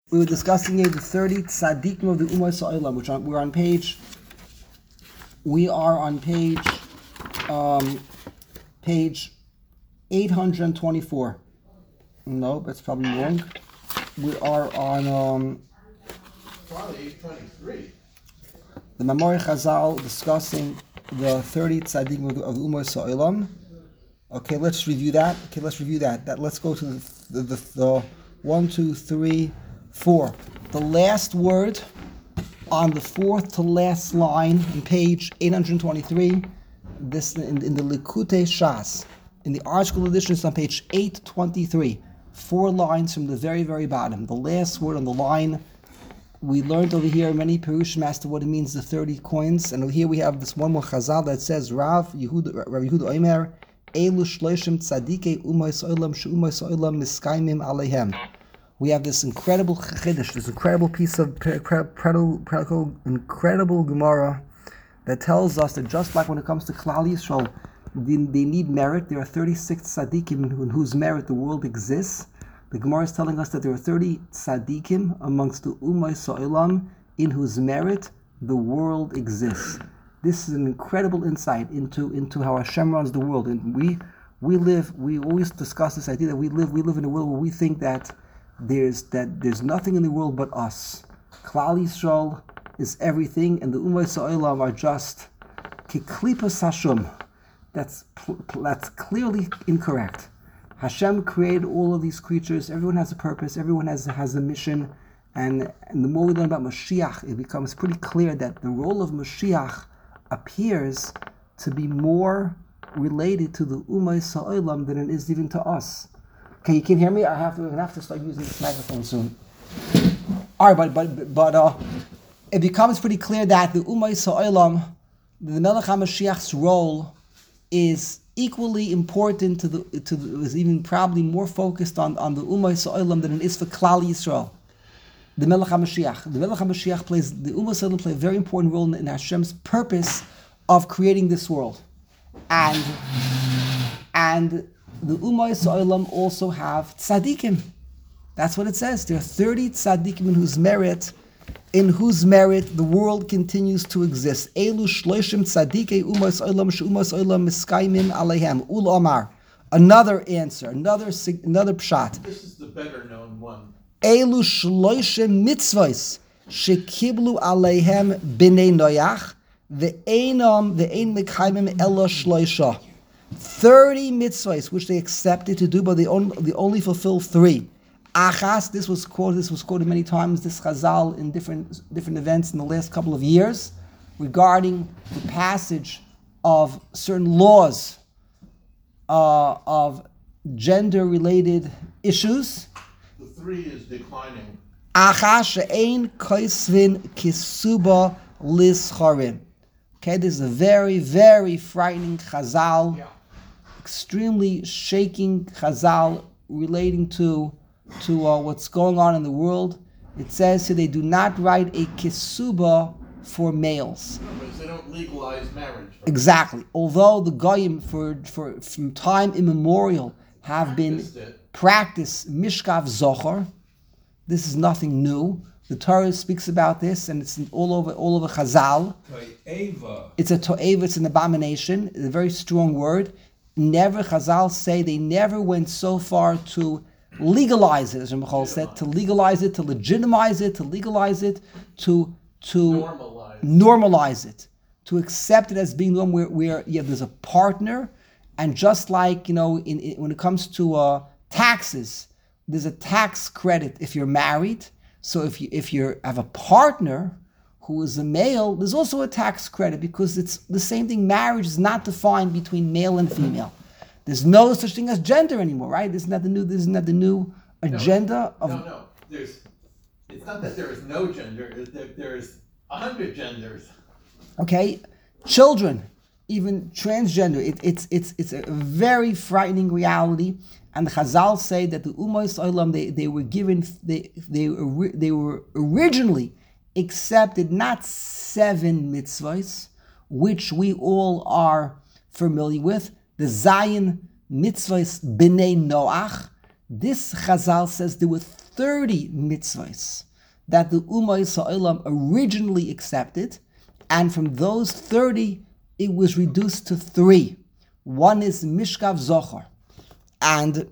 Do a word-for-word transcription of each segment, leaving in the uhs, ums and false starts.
We were discussing here the thirty tzaddikim of the Ummah Ha'olam, which on, we're on page. We are on page, um, page eight hundred twenty-four. No, that's probably wrong. We are on um, probably eight twenty-three. The Mamori Chazal discussing the thirty tzaddikim of the, of the Ummah Ha'olam. Okay, let's review that. Okay, let's review that. That let's go to the the, the, the one, two, three. Four. The last word on the fourth to last line in page eight hundred twenty-three, this in, in the Likutei Shas, in the article edition, it's on page eight twenty-three. Four lines from the very, very bottom. The last word on the line. We learned over here many Perushim as to what it means, the thirty coins. And over here we have this one more Chazal that says, Rav Yehuda, Rav Yehuda Omer, Elu Shloshim Tzadikei Ummah Ha'olam She'ummah Ha'olam Miskaimim Aleihem. We have this incredible chiddush, this incredible piece of incredible, incredible Gemara that tells us that just like when it comes to Klal Yisrael, they, they need merit. There are thirty-six tzaddikim in whose merit the world exists. The Gemara is telling us that there are thirty tzaddikim amongst the Ummah Ha'olam in whose merit the world exists. This is an incredible insight into, into how Hashem runs the world. And we we live, we always discuss this idea that we live we live in a world where we think that There's that there's nothing in the world but us. Klal Yisrael is everything, and the Ummah Ha'olam are just kiklipas Hashum. That's that's clearly incorrect. Hashem created all of these creatures. Everyone has a purpose. Everyone has has a mission, and and the more we learn about Mashiach, it becomes pretty clear that the role of Mashiach appears to be more related to the Ummah Ha'olam than it is even to us. Okay, you can hear me? I have to. I have to start using this microphone soon. All right, but but but uh, it becomes pretty clear that the Ummah Ha'olam, the Melech HaMashiach's role, is equally important to the to the, is even probably more focused on, on the Ummah Ha'olam than it is for Klal Yisrael. The Melech HaMashiach, the Melech HaMashiach plays the Ummah Ha'olam play a very important role in, in Hashem's purpose of creating this world, and and. The Ummah Ha'olam also have tzaddikim. That's what it says. There are thirty tzaddikim in whose merit, in whose merit the world continues to exist. Elu shloshim tzaddikei Ummah Ha'olam she'ummah Ha'olam miskaimim aleihem. Ul Omar. Another answer. Another another pshat. This is the better known one. Elu shloshim mitzvos shekiblu aleihem b'nei Noach ve'einam ve'ein mekaimim elo shloisha. Thirty mitzvahs which they accepted to do, but they only, they only fulfill three. Achas, this was quoted. This was quoted many times. This Chazal in different different events in the last couple of years regarding the passage of certain laws uh, of gender-related issues. The three is declining. Achas she'ein koisvin kisuba lischarin. Okay, this is a very, very frightening Chazal. Yeah. Extremely shaking Chazal relating to to uh, what's going on in the world. It says here they do not write a kisuba for males. No, because they don't legalize marriage. Exactly. Although the goyim for for from time immemorial have been practiced mishkav zochar, this is nothing new. The Torah speaks about this, and it's all over all over Chazal. To'eva. It's a to'eva. It's an abomination. It's a very strong word. Never, Chazal say, they never went so far to legalize it, as Ramchal said, to legalize it, to legitimize it, to legalize it, to to normalize, normalize it, to accept it as being one where, where yeah, there's a partner, and just like, you know, in, in when it comes to uh, taxes, there's a tax credit if you're married. So if you if you have a partner who is a male, there's also a tax credit because it's the same thing. Marriage is not defined between male and female. There's no such thing as gender anymore, right? Isn't that the new? Isn't that the new agenda no, of? No, no. There's. It's not that there is no gender. It's that there's a hundred genders. Okay, children, even transgender. It, it's it's it's a very frightening reality. And the Chazal say that the Ummah Ha'olam they they were given they they they were originally accepted not seven mitzvahs, which we all are familiar with, the Zion mitzvahs b'nei Noach. This Chazal says there were thirty mitzvahs that the Ummah Yisraelim originally accepted, and from those thirty, it was reduced to three. One is Mishkav Zochar, and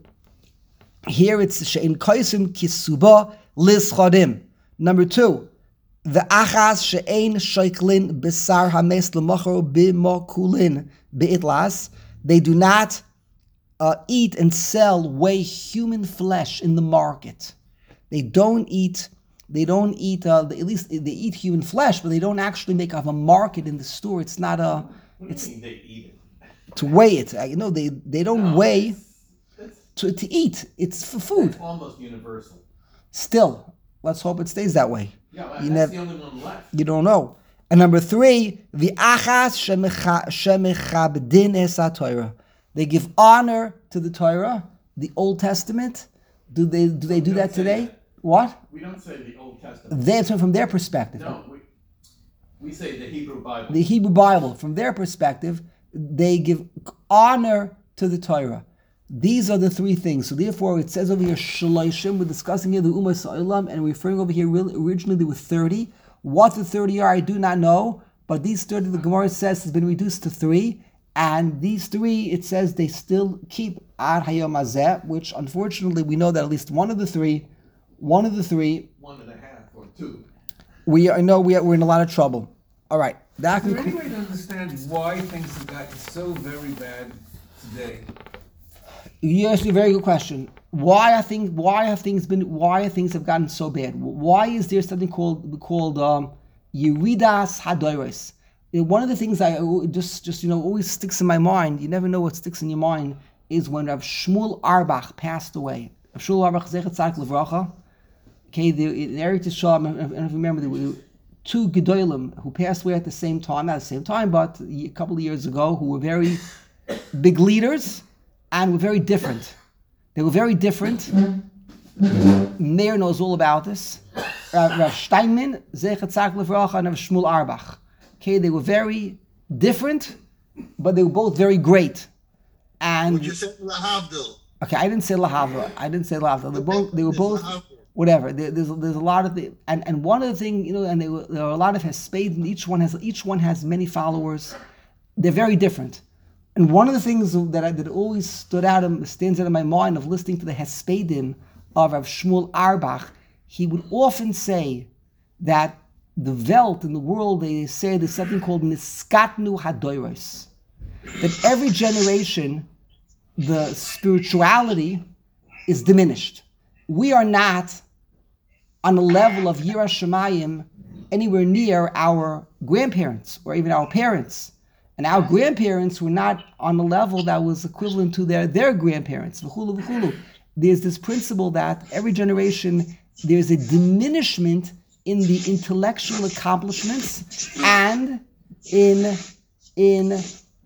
here it's She'in Koisim Kisuba Lischodim. Number two, the Achaz She'in Shoiklin Besar Hames L'Mochor B'Mokulin Be'itlas. They do not uh, eat and sell, weigh human flesh in the market. They don't eat. They don't eat. Uh, they, at least they eat human flesh, but they don't actually make up a market in the store. It's not a. What It's do you mean they eat it? to weigh it. You know, they they don't No, weigh it's- it's- to to eat. It's for food. It's almost universal. Still, let's hope it stays that way. Yeah, well, You that's nev- the only one left. You don't know. And number three, the achas shemechabdin es Torah. They give honor to the Torah, the Old Testament. Do they do they do We don't that say today? that. What? We don't say the Old Testament. That's from their perspective. No, we, we say the Hebrew Bible. The Hebrew Bible, from their perspective, they give honor to the Torah. These are the three things. So therefore, it says over here, Shloshim, we're discussing here the Ummah Sa'ilam, and referring over here, really, originally there were thirty. What the thirty are, I do not know, but these thirty, the Gemara says, has been reduced to three, and these three, it says they still keep Ad Hayom Hazeh, which unfortunately we know that at least one of the three, one of the three, One and a half or two. we are, know we are, we're in a lot of trouble. All right, that Is there concludes. any way to understand why things have gotten so very bad today? You asked me a very good question. Why are things? Why have things been? Why have things have gotten so bad? Why is there something called called um, Yeridas Hadoros? One of the things I just just you know always sticks in my mind. You never know what sticks in your mind is when Rav Shmuel Arbach passed away. Rav Shmuel Arbach Zechat Tzaddik Levracha. Okay, the, in Eretz Yisrael, I don't know if you remember, there were two Gedolim who passed away at the same time, not at the same time, but a couple of years ago, who were very big leaders and were very different. They were very different. Meir knows all about this. Rav Rav Steinman, Zechat Tzaddik Levracha, and Rav Shmuel Arbach. Okay, they were very different, but they were both very great. And Would you say Lahavdil? okay, I didn't say Lahavra. I didn't say Lahavra. They both. They were both. Whatever. There, there's there's a lot of the and, and one of the things you know, and they were, there are a lot of Hesped, and each one has each one has many followers. They're very different. And one of the things that I, that always stood out and stands out in my mind of listening to the Hespedim of Rav Shmuel Arbach, he would often say that the Welt in the world, they say there's something called Niskatnu Hadoros. That every generation, the spirituality is diminished. We are not on a level of Yira Shemayim anywhere near our grandparents or even our parents. And our grandparents were not on a level that was equivalent to their, their grandparents. V'chulu, v'chulu. There's this principle that every generation, there's a diminishment in the intellectual accomplishments and in in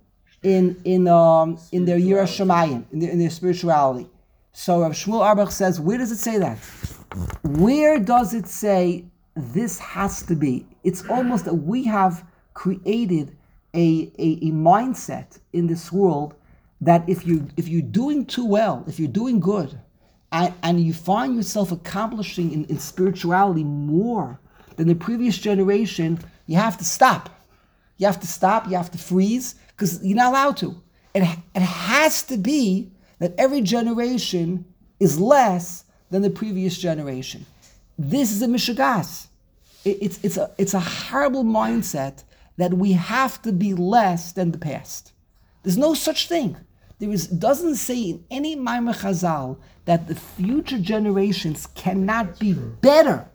in in um in their Yira Shemayim, in their, in their spirituality. So Rav Shmuel Arbach says, where does it say that? Where does it say this has to be? It's almost that we have created a, a, a mindset in this world that if you if you're doing too well, if you're doing good, and, and you find yourself accomplishing in, in spirituality more than the previous generation, you have to stop. You have to stop, you have to freeze, because you're not allowed to. It, it has to be that every generation is less than the previous generation. This is a mishagas. It, it's, it's, a, it's a horrible mindset that we have to be less than the past. There's no such thing. There is doesn't say in any Maimar Chazal that the future generations cannot be better,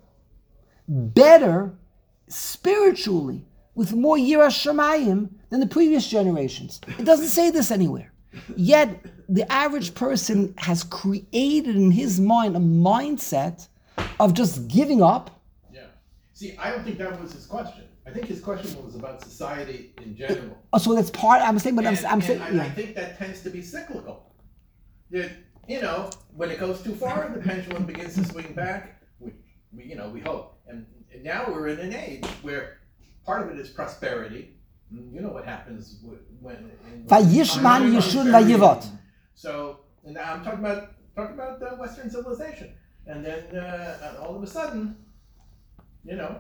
better spiritually, with more Yira Shemayim than the previous generations. It doesn't say this anywhere. Yet, the average person has created in his mind a mindset of just giving up. Yeah. See, I don't think that was his question. I think his question was about society in general. Oh, so that's part, I'm saying, but and, I'm, I'm and saying, I, yeah. I think that tends to be cyclical. That, you know, when it goes too far, the pendulum begins to swing back, which we, you know, we hope. And, and now we're in an age where part of it is prosperity. You know what happens when. In, Vayishman Yeshun Vayivot. So, and now I'm talking about talking about uh, Western civilization. and then uh, and all of a sudden, you know.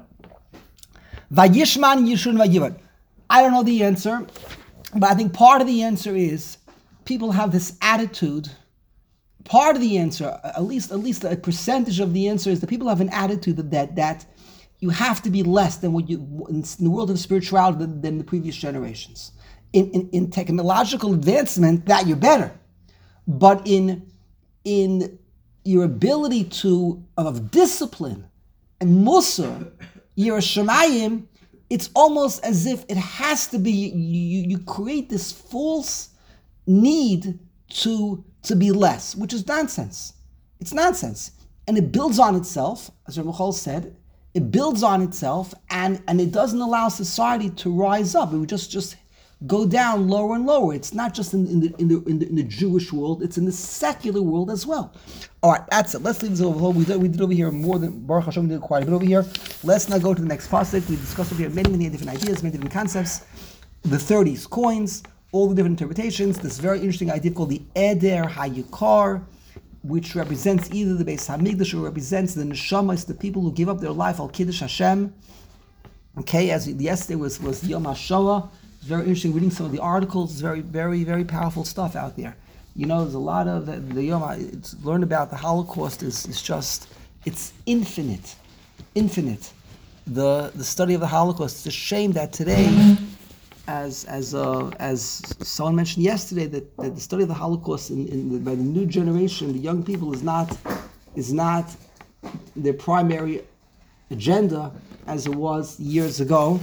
Vayishman Yishun Vayivad. I don't know the answer, but I think part of the answer is people have this attitude. Part of the answer, at least at least a percentage of the answer, is that people have an attitude that that, that you have to be less than what you in the world of spirituality than, than the previous generations. In, in in technological advancement, that you're better, but in in your ability to of discipline and musar, your shemayim, it's almost as if it has to be. You, you create this false need to to be less, which is nonsense. It's nonsense, and it builds on itself, as Rav Michal said. It builds on itself, and, and it doesn't allow society to rise up. It would just just go down lower and lower. It's not just in, in, the, in, the, in, the, in the Jewish world, it's in the secular world as well. All right, that's it. Let's leave this over. We did, we did over here more than, Baruch Hashem, we did quite a bit over here. Let's now go to the next pasuk. We discussed over here many, many different ideas, many different concepts. The thirties, coins, all the different interpretations. This very interesting idea called the Eder HaYikar, which represents either the Beis Hamikdash or represents the Neshamas, the people who give up their life al Kiddush Hashem. Okay, as yesterday was, was Yom HaShoah. It's very interesting reading some of the articles. It's very, very, very powerful stuff out there. You know, there's a lot of the, the Yom, it's learn about the Holocaust is, is just, it's infinite, infinite. The the study of the Holocaust. It's a shame that today, as as uh, as someone mentioned yesterday, that, that the study of the Holocaust in, in the, by the new generation, the young people, is not is not their primary agenda as it was years ago.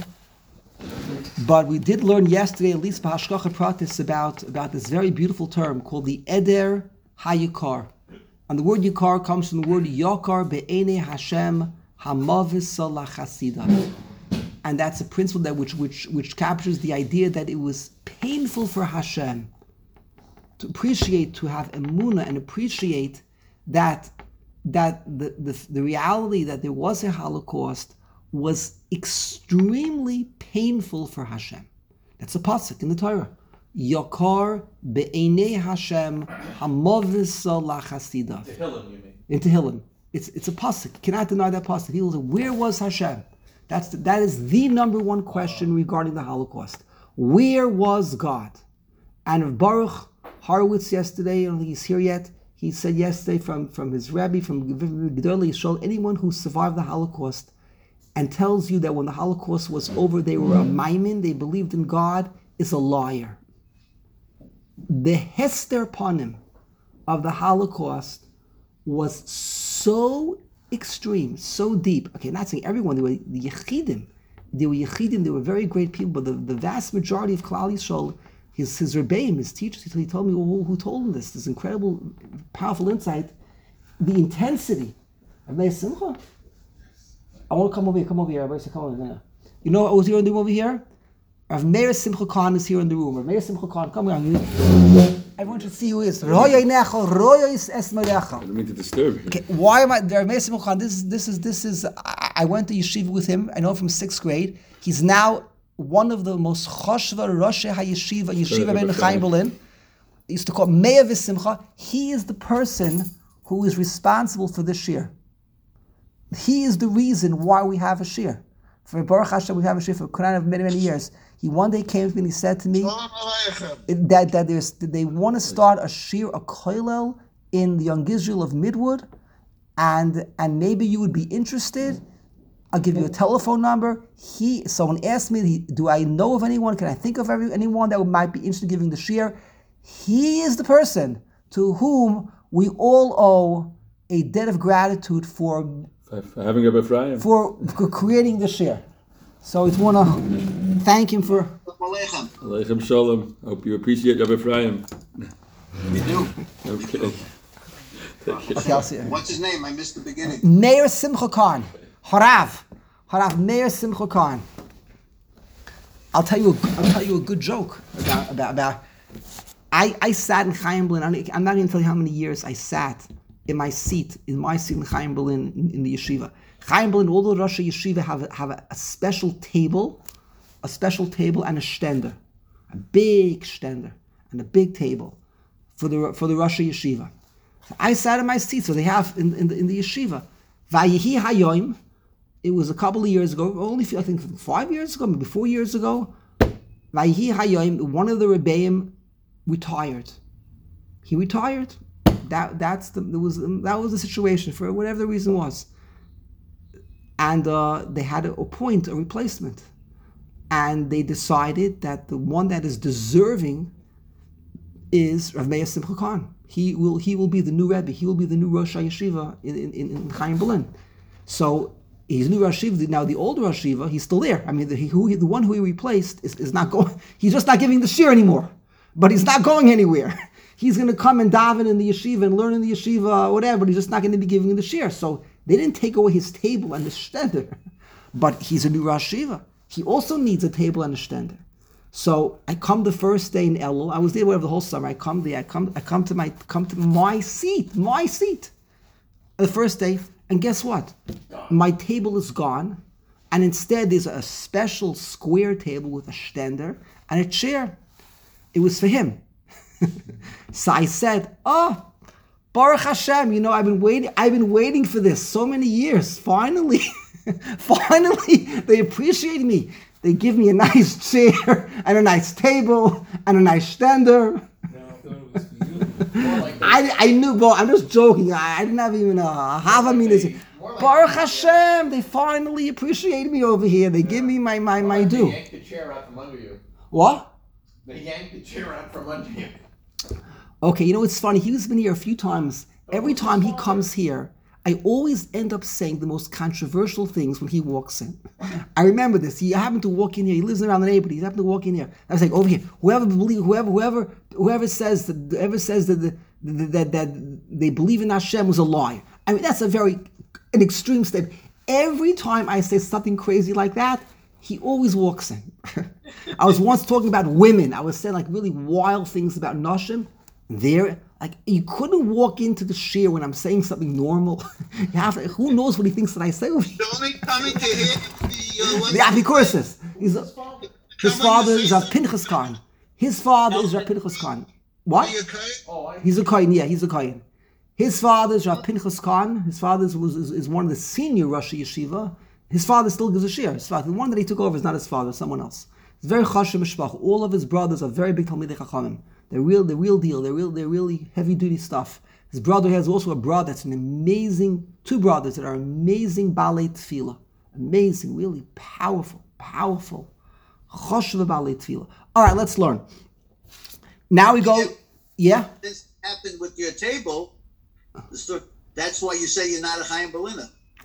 But we did learn yesterday, at least by Hashgacha Pratis, about, about this very beautiful term called the Eder HaYikar. And the word Yikar comes from the word Yakar Be'ene Hashem Hamavis Lachasida. And that's a principle that which, which, which captures the idea that it was painful for Hashem to appreciate, to have emunah and appreciate that, that the, the, the reality that there was a Holocaust was extremely painful for Hashem. That's a pasuk in the Torah. Yakar be'enei Hashem hamavisa lachasida. Tehillim, you mean? In Tehillim. It's it's a pasuk. You cannot deny that pasuk. People say, where was Hashem? That's the, that is the number one question regarding the Holocaust. Where was God? And if Baruch Horowitz yesterday, I don't think he's here yet, he said yesterday from, from his rabbi, from Gedolei Yisrael, anyone who survived the Holocaust and tells you that when the Holocaust was over, they were a maimin, they believed in God, is a liar. The Hester Panim of the Holocaust was so extreme, so deep. Okay, not saying everyone, they were the Yechidim. They were Yechidim, they were very great people, but the, the vast majority of Klal Yisrael, his, his Rebbeim, his teachers, he told me who, who told him this, this incredible, powerful insight, the intensity of Meir Simcha. I want to come over here, come over here, everybody say, come over here. You know what was here in the room over here? Rav Meir Simcha Khan is here in the room. Rav Meir Simcha Khan, come here. Everyone should see who he is. I don't mean to disturb you. Okay, why am I, Rav Meir Simcha Khan, this is, this is, this is, I, I went to yeshiva with him, I know from sixth grade. He's now one of the most choshva Roshei HaYeshiva, Yeshiva Ben Chaim Berlin. They used to call Meir V'Simcha. He is the person who is responsible for this shir. He is the reason why we have a shir. For Baruch Hashem, we have a shir for Quran of many, many years. He one day came to me and he said to me that, that there's, they want to start a shir, a koilel in the Young Israel of Midwood, and and maybe you would be interested. I'll give you a telephone number. He, someone asked me, do I know of anyone? Can I think of every, anyone that might be interested in giving the shir? He is the person to whom we all owe a debt of gratitude for For having a Befrayim. For, for creating the share. So we want to thank him for... Aleichem Shalom. Hope you appreciate Rabbi Ephraim. We do. Okay. Okay, I'll see you. What's his name? I missed the beginning. Meir Simcha Khan. Harav. Harav Meir Simcha Khan. I'll tell you a, I'll tell you a good joke about... about, about I, I sat in Chaim Berlin. I'm not going to tell you how many years I sat in my seat, in my seat in Chaim Berlin, in, in the yeshiva. Chaim Berlin, all the Rosh Yeshiva have, have a, a special table, a special table and a stender, a big stender and a big table for the for the Rosh Yeshiva. I sat in my seat, so they have in, in, the, in the yeshiva. Vayihi hayoim, it was a couple of years ago, only I think five years ago, maybe four years ago. Vayihi hayoim, one of the rebbeim retired. He retired. That that's the there was that was the situation for whatever the reason was. And uh, they had to appoint a replacement. And they decided that the one that is deserving is Rav Meir Simcha Khan. He will he will be the new Rebbe. He will be the new Rosh HaYeshiva in, in, in Chaim Berlin. So he's new Rosh HaYeshiva. Now the old Rosh HaYeshiva, he's still there. I mean, the, who, the one who he replaced is, is not going, he's just not giving the shir anymore. But he's not going anywhere. He's going to come and daven in the yeshiva and learn in the yeshiva or whatever, but he's just not going to be giving the shir. So they didn't take away his table and the shtender. But he's a new Rosh HaYeshiva. He also needs a table and a shtender. So I come the first day in Elul. I was there whatever the whole summer. I come there. I come. I come to my come to my seat. My seat. The first day, and guess what? My table is gone, and instead there's a special square table with a stender and a chair. It was for him. So I said, "Oh, Baruch Hashem. You know, I've been waiting. I've been waiting for this so many years. Finally, finally, they appreciate me." They give me a nice chair and a nice table and a nice stender. No, I thought it was for you. More like they, I, I knew, well, I'm just joking. I, I didn't have even a half a minute. more like Baruch they- Hashem, they finally appreciate me over here. They give me my, my, more my like They due. yanked the chair out from under you. What? They yanked the chair out from under you. Okay, you know, it's funny. He's been here a few times. Every time he comes here, I always end up saying the most controversial things when he walks in. I remember this. He happened to walk in here. He lives around the neighborhood. He happened to walk in here. I was like, over here. Whoever believe, whoever, whoever, whoever says that, whoever says that, the, that that they believe in Hashem was a lie. I mean, that's a very an extreme step. Every time I say something crazy like that, he always walks in. I was once talking about women. I was saying like really wild things about Nashim. There, like you couldn't walk into the shir when I'm saying something normal. You have to, who knows what he thinks that I say? The only coming to hear the uh, The Apikoursis. He's a, his Come on, father you is say Rav Pinchas Khan. His father is Rav Pinchas Khan. What? Are you okay? Oh, I He's a Kohen. Yeah, he's a Kohen. His father is Rav Pinchas Khan. His father is, was, is, is one of the senior Rosh Yeshiva. His father still gives a shir. His father, the one that he took over is not his father, someone else. It's very chashuv mishpach. All of his brothers are very big Talmidei Chachamim. They're real, the real deal. They're real, they're really heavy duty stuff. His brother has also a brother that's an amazing, two brothers that are amazing balei tefillah. Amazing, really powerful, powerful. Choshev balei tefillah. All right, let's learn. Now we go, yeah? This happened with your table. So that's why you say you're not a Chaim Berliner.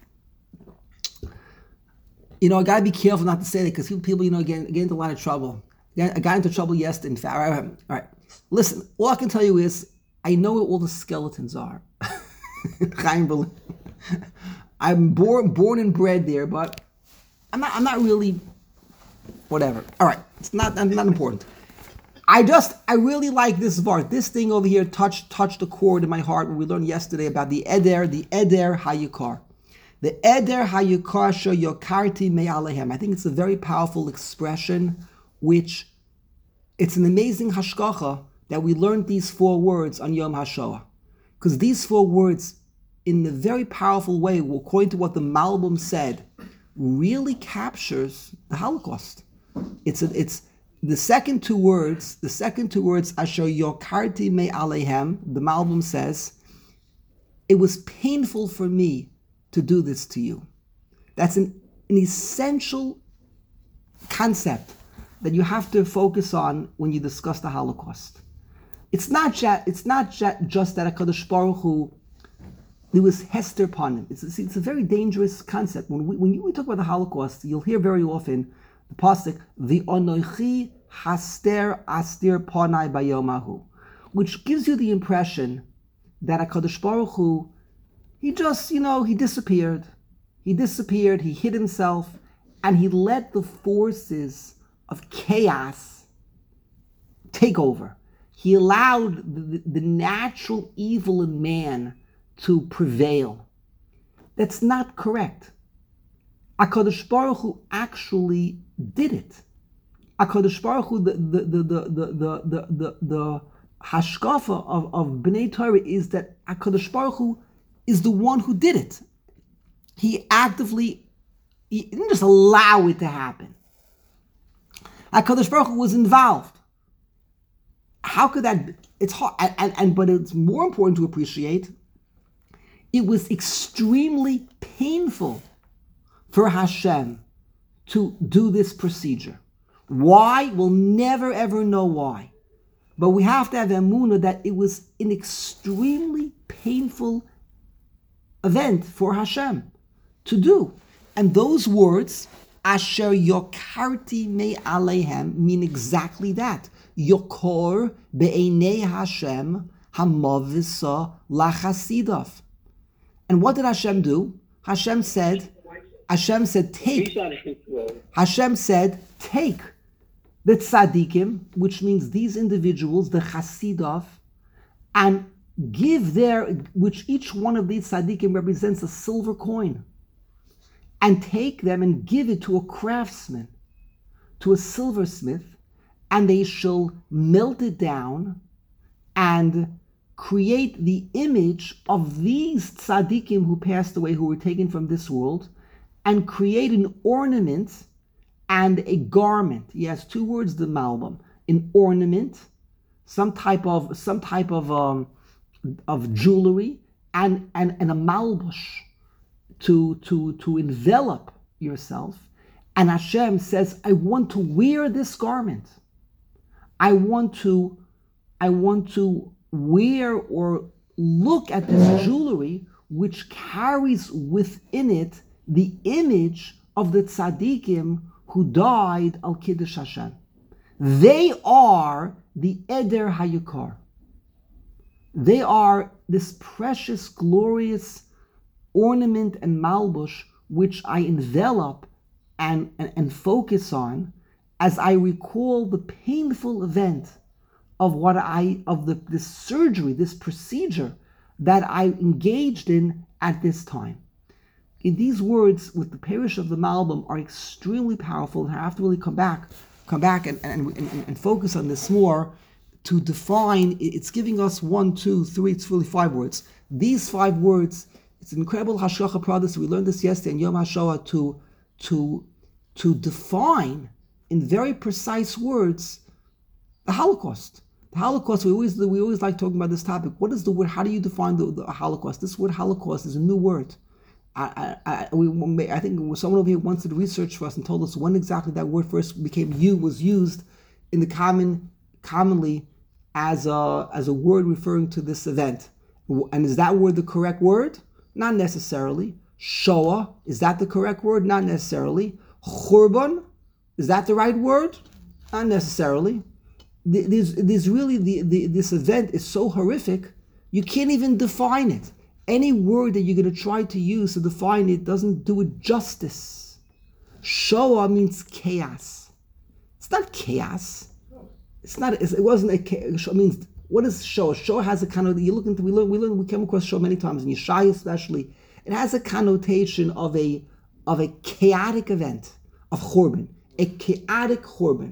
You know, I gotta be careful not to say that because people, you know, get, get into a lot of trouble. I got into trouble yesterday, in fact. All right, all right. Listen, all I can tell you is, I know where all the skeletons are. Chaim Berlin. I'm born, born and bred there, but I'm not. I'm not really. Whatever. All right, it's not. Not important. I just. I really like this vart. This thing over here touched touched the chord in my heart when we learned yesterday about the eder, the eder hayukar, the eder hayukar sho yokarti me alehem. I think it's a very powerful expression, which it's an amazing hashkacha that we learned these four words on Yom HaShoah. Because these four words, in a very powerful way, according to what the Malbim said, really captures the Holocaust. It's a, it's the second two words, the second two words, Asher Yokarti Me Alehem, the Malbim says, it was painful for me to do this to you. That's an, an essential concept that you have to focus on when you discuss the Holocaust. It's not just, it's not just that HaKadosh Baruch Hu, there was Hester Panim. It's, it's, it's a very dangerous concept. When we, when you, we talk about the Holocaust, you'll hear very often the pasuk, the Onochi Haster Astir Panai Bayomahu, which gives you the impression that HaKadosh Baruch Hu, he just, you know, he disappeared. He disappeared, he hid himself, and he let the forces of chaos take over. He allowed the, the natural evil in man to prevail. That's not correct. HaKadosh Baruch Hu actually did it. HaKadosh Baruch Hu, the the the the the the the, the hashkafa of, of Bnei Torah is that HaKadosh Baruch Hu is the one who did it. He actively, he didn't just allow it to happen. HaKadosh Baruch Hu was involved. How could that be? It's hard, and, and, and but it's more important to appreciate, it was extremely painful for Hashem to do this procedure. Why? We'll never ever know why. But we have to have emunah that it was an extremely painful event for Hashem to do. And those words, Asher yokarti me alehem, mean exactly that. Yokor be'enei Hashem hamavisa lachasidav. And what did Hashem do? Hashem said, Hashem said, take. Hashem said, take the tzaddikim, which means these individuals, the chasidav, and give their, which each one of these tzaddikim represents a silver coin, and take them and give it to a craftsman, to a silversmith, and they shall melt it down and create the image of these tzaddikim who passed away, who were taken from this world, and create an ornament and a garment. He has two words, the Malbim. An ornament, some type of some type of um, of jewelry, and, and, and a malbush to, to, to envelop yourself. And Hashem says, I want to wear this garment. I want to I want to wear or look at this jewelry which carries within it the image of the tzaddikim who died al Kiddush Hashem. They are the Eder Hayukar. They are this precious, glorious ornament and malbush which I envelop and, and, and focus on as I recall the painful event of what I of the this surgery, this procedure that I engaged in at this time. In these words, with the parish of the Malbim, are extremely powerful, and I have to really come back, come back and, and, and, and focus on this more to define. It's giving us one, two, three, it's really five words. These five words, it's an incredible hashgacha pradas. We learned this yesterday in Yom HaShoah to to to define in very precise words the Holocaust. The Holocaust. We always we always like talking about this topic. What is the word? How do you define the, the Holocaust? This word Holocaust is a new word. I, I, I, we, I think someone over here once did research for us and told us when exactly that word first became you was used in the common commonly as a as a word referring to this event. And is that word the correct word? Not necessarily. Shoah, is that the correct word? Not necessarily. Churban, is that the right word? Not necessarily. There's, there's really the, the this event is so horrific you can't even define it. Any word that you're going to try to use to define it doesn't do it justice. Shoah means chaos. It's not chaos. It's not. It wasn't a chaos. It means, what is Shoah? Shoah has a kind of. You look into. We learn. We learn. We came across Shoah many times in Yeshaya, especially. It has a connotation of a of a chaotic event of Churban, a chaotic Churban.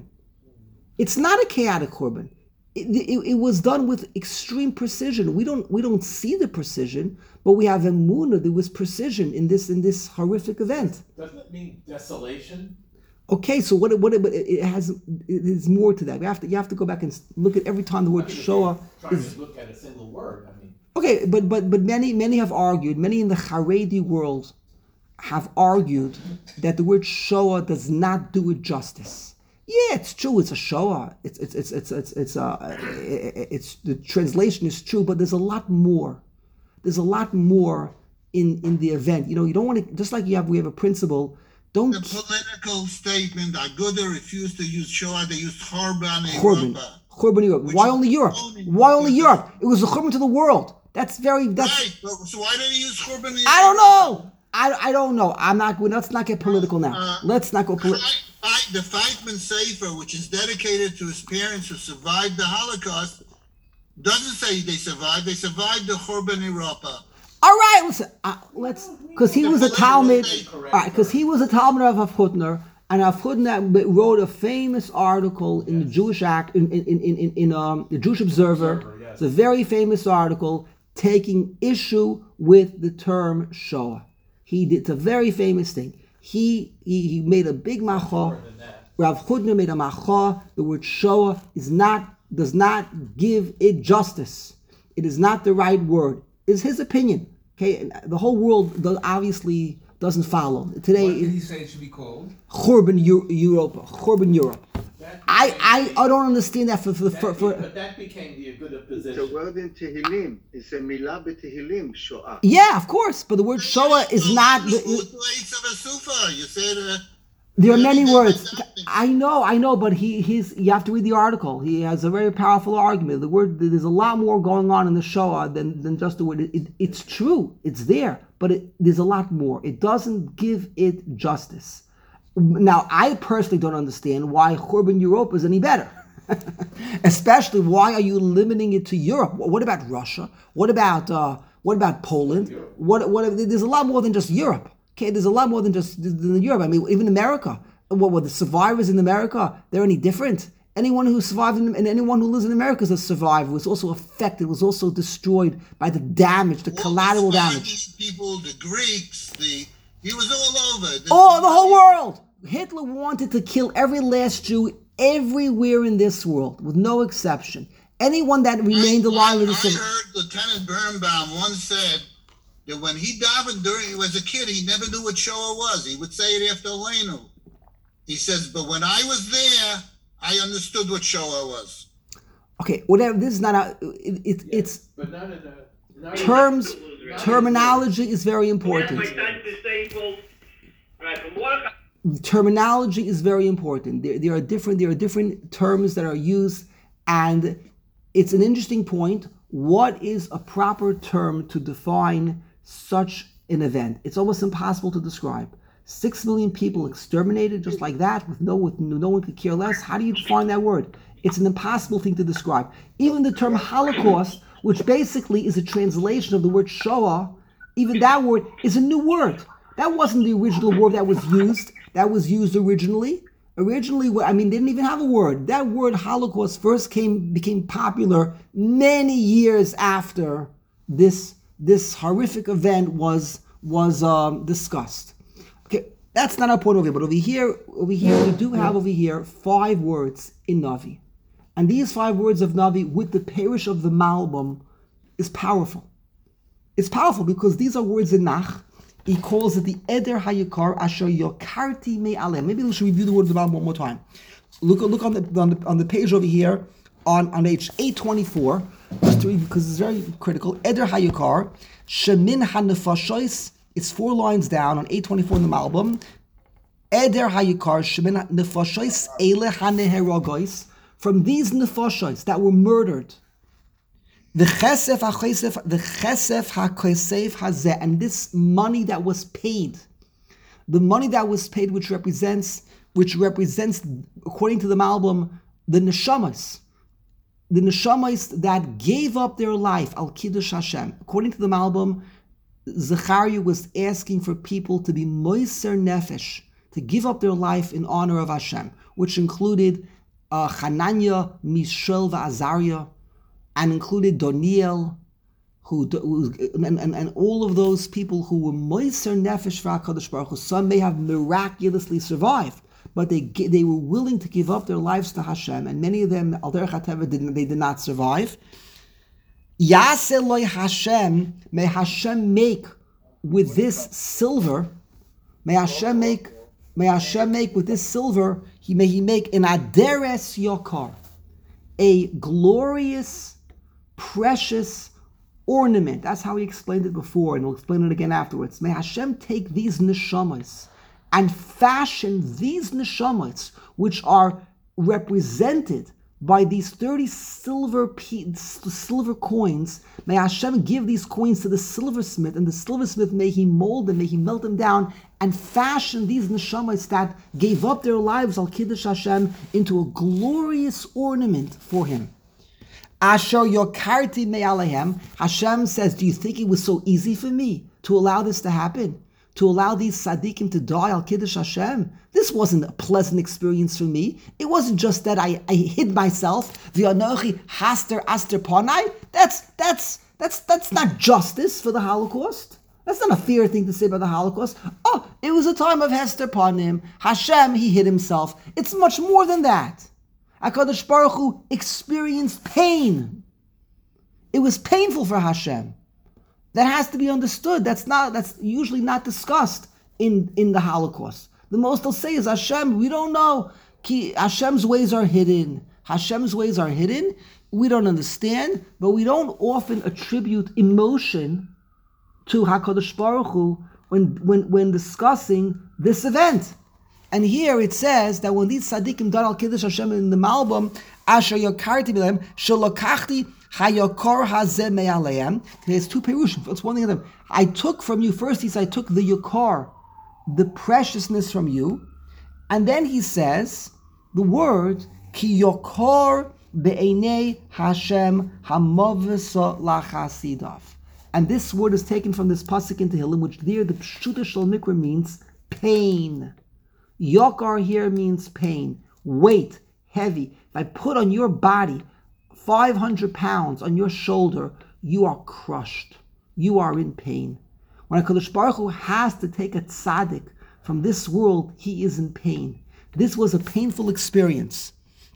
It's not a chaotic Churban. It, it, it was done with extreme precision. We don't we don't see the precision, but we have emunah. There was precision in this in this horrific event. Doesn't it mean desolation? Okay, so what? What? But it, it has. It is more to that. We have to. You have to go back and look at every time the word I mean, Shoah. Trying Is, to look at a single word. I mean. Okay, but but but many many have argued. Many in the Haredi world have argued that the word Shoah does not do it justice. Yeah, it's true. It's a Shoah. It's it's it's it's it's it's uh, it's the translation is true, but there's a lot more. There's a lot more in in the event. You know, you don't want to, just like you have. We have a principle. Don't. The political statement. Aguda refused to use Shoah. They used Churban Churban. Europa. Churban Europe. Why only Europe? Why only Europe? It was a Churban to the world. That's very. That's. Right. But, so why didn't he use Churban? I don't know. I, I don't know. I'm not. Let's not get political now. Uh, Let's not go political. The Feitman Sefer, which is dedicated to his parents who survived the Holocaust, doesn't say they survived. They survived the Churban Europa. All right, listen. Uh, let's because he was a Talmud. All right, because he was a Talmud of Hutner, And Rav Hutner wrote a famous article in the Jewish Act, in in in in, in um, the Jewish Observer. Observer, yes. It's a very famous article taking issue with the term Shoah. He did. It's a very famous thing. He he, he made a big macha. Rav Hutner made a macha. The word Shoah is not does not give it justice. It is not the right word. It's his opinion. Okay, and the whole world does, obviously doesn't follow today. What did he say it should be called? Churban Eu- Europe, Churban Europe. That I, became- I I don't understand that for for, that for, be- for but that became the good It's a position. word in Tehillim. It's a milah betehillim, shoah. yeah, of course, but the word Shoah is not. It's The, of a sufa. You said, uh, there are many everything words. like that. I know, I know, but he he's you have to read the article. He has a very powerful argument. The word there's a lot more going on in the Shoah than than just the word. It, it, it's true, it's there, but it, there's a lot more. It doesn't give it justice. Now, I personally don't understand why Churban Europe is any better. Especially, why are you limiting it to Europe? What about Russia? What about uh, what about Poland? What what? There's a lot more than just Europe. Okay, there's a lot more than just than Europe. I mean, even America. What were the survivors in America? They're any different? Anyone who survived in, and anyone who lives in America is a survivor. Was also affected. Was also destroyed by the damage, the All collateral the damage. Spanish people, the Greeks, the he was all over. The- Oh, the whole world. Hitler wanted to kill every last Jew everywhere in this world, with no exception. Anyone that remained I, alive I, with I the heard Lieutenant Birnbaum once said that when he davened during he was a kid, he never knew what Shoah was. He would say it after Elenu. He says, but when I was there, I understood what Shoah was. Okay, whatever. This is not a. It, it, It's But none of the none terms. Of the, Terminology is very important. My son's disabled. All right, from Mordechai. Terminology is very important. There, there are different. There are different terms that are used, and it's an interesting point. What is a proper term to define such an event? It's almost impossible to describe. Six million people exterminated just like that, with no, with no one could care less. How do you define that word? It's an impossible thing to describe. Even the term Holocaust, which basically is a translation of the word Shoah, even that word is a new word. That wasn't the original word that was used. That was used originally. Originally, I mean, they didn't even have a word. That word Holocaust first came became popular many years after this this horrific event was was um, discussed. Okay, that's not our point over here. But over here, over here, we do have over here five words in Navi, and these five words of Navi with the parish of the Malbim is powerful. It's powerful because these are words in Nach. He calls it the Eder Hayikar Asher Yokarti Me Alem. Maybe we should review the word of the Bible one more time. Look, look on the on the on the page over here on, on page eight twenty-four, just to read because it's very critical. Eder Hayikar Shemin Hanefashois. It's four lines down on eight twenty-four in the Malbim. Eder Hayikar Shemin Nefashois Ele Haneherogois. From these nefashois that were murdered. The chesef ha-chesef, the chesef ha-chesef hazeh, and this money that was paid, the money that was paid, which represents, which represents, according to the Malbim, the neshamas, the neshamas that gave up their life al kiddush Hashem. According to the Malbim, Zechariah was asking for people to be moiser nefesh, to give up their life in honor of Hashem, which included uh, Hananiah, Mishael, Azariah, and included Doniel, who, who and, and, and all of those people who were moiser nefesh for HaKadosh Baruch Hu. Some may have miraculously survived, but they they were willing to give up their lives to Hashem, and many of them, al derech hateva, did they did not survive. Yaseh loy Hashem, may Hashem make with this silver, may Hashem make, may Hashem make with this silver, he may he make an aderes yokar, a glorious, precious ornament. That's how he explained it before, and we'll explain it again afterwards. May Hashem take these neshamas and fashion these neshamas, which are represented by these thirty silver pe- silver coins. May Hashem give these coins to the silversmith, and the silversmith, may he mold them, may he melt them down, and fashion these neshamas that gave up their lives al kiddush Hashem into a glorious ornament for him. Asher yokarti me alehem. Hashem says, do you think it was so easy for me to allow this to happen? to allow these tzaddikim to die al Kiddush Hashem. This wasn't a pleasant experience for me. It wasn't just that I, I hid myself. V'anochi haster aster panai. That's that's that's that's not justice for the Holocaust. That's not a fair thing to say about the Holocaust. Oh, it was a time of Hester Panim. Hashem, he hid himself. It's much more than that. HaKadosh Baruch Hu experienced pain. It was painful for Hashem. That has to be understood. That's not. That's usually not discussed in, in the Holocaust. The most they'll say is, Hashem, we don't know. Ki, Hashem's ways are hidden. Hashem's ways are hidden. We don't understand, but we don't often attribute emotion to HaKadosh Baruch Hu when, when, when discussing this event. And here it says that when these tzaddikim done al Kiddush Hashem in the Malbim, Asher yokarti b'lehem, shelokachti hayokor hazeh me'aleim. There's two perushim. It's one thing of them. I took from you, first he says, I took the yokar, the preciousness from you. And then he says the word, ki yokor be'enei Hashem hamovesa lachasidav. And this word is taken from this pasuk in Tehillim, which there the Pshuta Shel Mikra means pain. Yokar here means pain, weight, heavy. If I put on your body five hundred pounds on your shoulder, you are crushed. You are in pain. When HaKadosh Baruch Hu has to take a tzaddik from this world, he is in pain. This was a painful experience.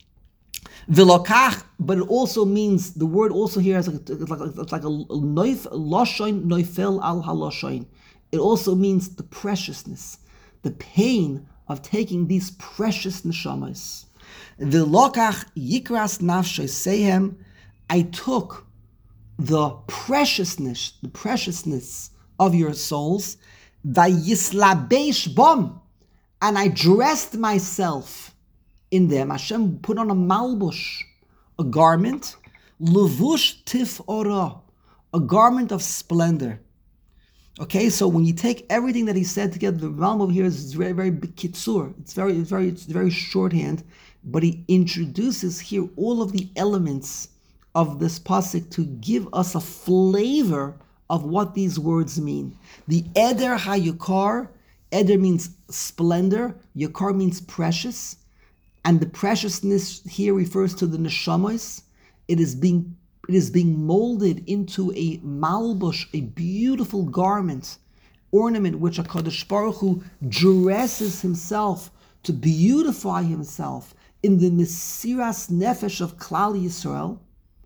V'lokach, but it also means, the word also here is like, it's like, it's like a noif, loshoin noifel al haloshoin. It also means the preciousness, the pain of taking these precious neshamas. V'lokach yikras nafshoy sehem, I took the preciousness, the preciousness of your souls, vayislabesh bom, and I dressed myself in them. Hashem put on a malbush, a garment, levush tif ora, a garment of splendor. Okay, so when you take everything that he said together, the realm over here is very, very kitzur. It's very, it's very, it's very shorthand, but he introduces here all of the elements of this pasuk to give us a flavor of what these words mean. The eder hayukar, eder means splendor, yukar means precious. And the preciousness here refers to the neshamos. It is being it is being molded into a malbush, a beautiful garment, ornament which HaKadosh Baruch Hu dresses himself to beautify himself in the Mesiras Nefesh of Klal Yisrael.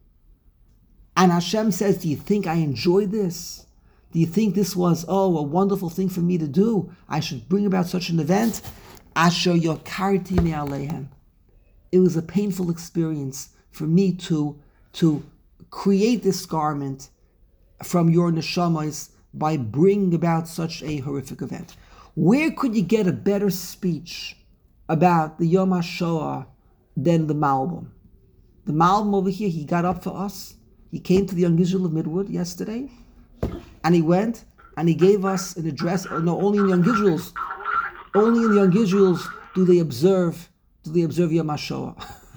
And Hashem says, do you think I enjoyed this? Do you think this was, oh, a wonderful thing for me to do? I should bring about such an event? Asher yokarti me'aleihem. It was a painful experience for me to, to create this garment from your neshamas by bringing about such a horrific event. Where could you get a better speech about the Yom HaShoah than the Malbim? The Malbim over here, he got up for us. He came to the Young Israel of Midwood yesterday, and he went and he gave us an address. No, only in Young Israel's, only in the Young Israel's do they observe do they observe Yom HaShoah.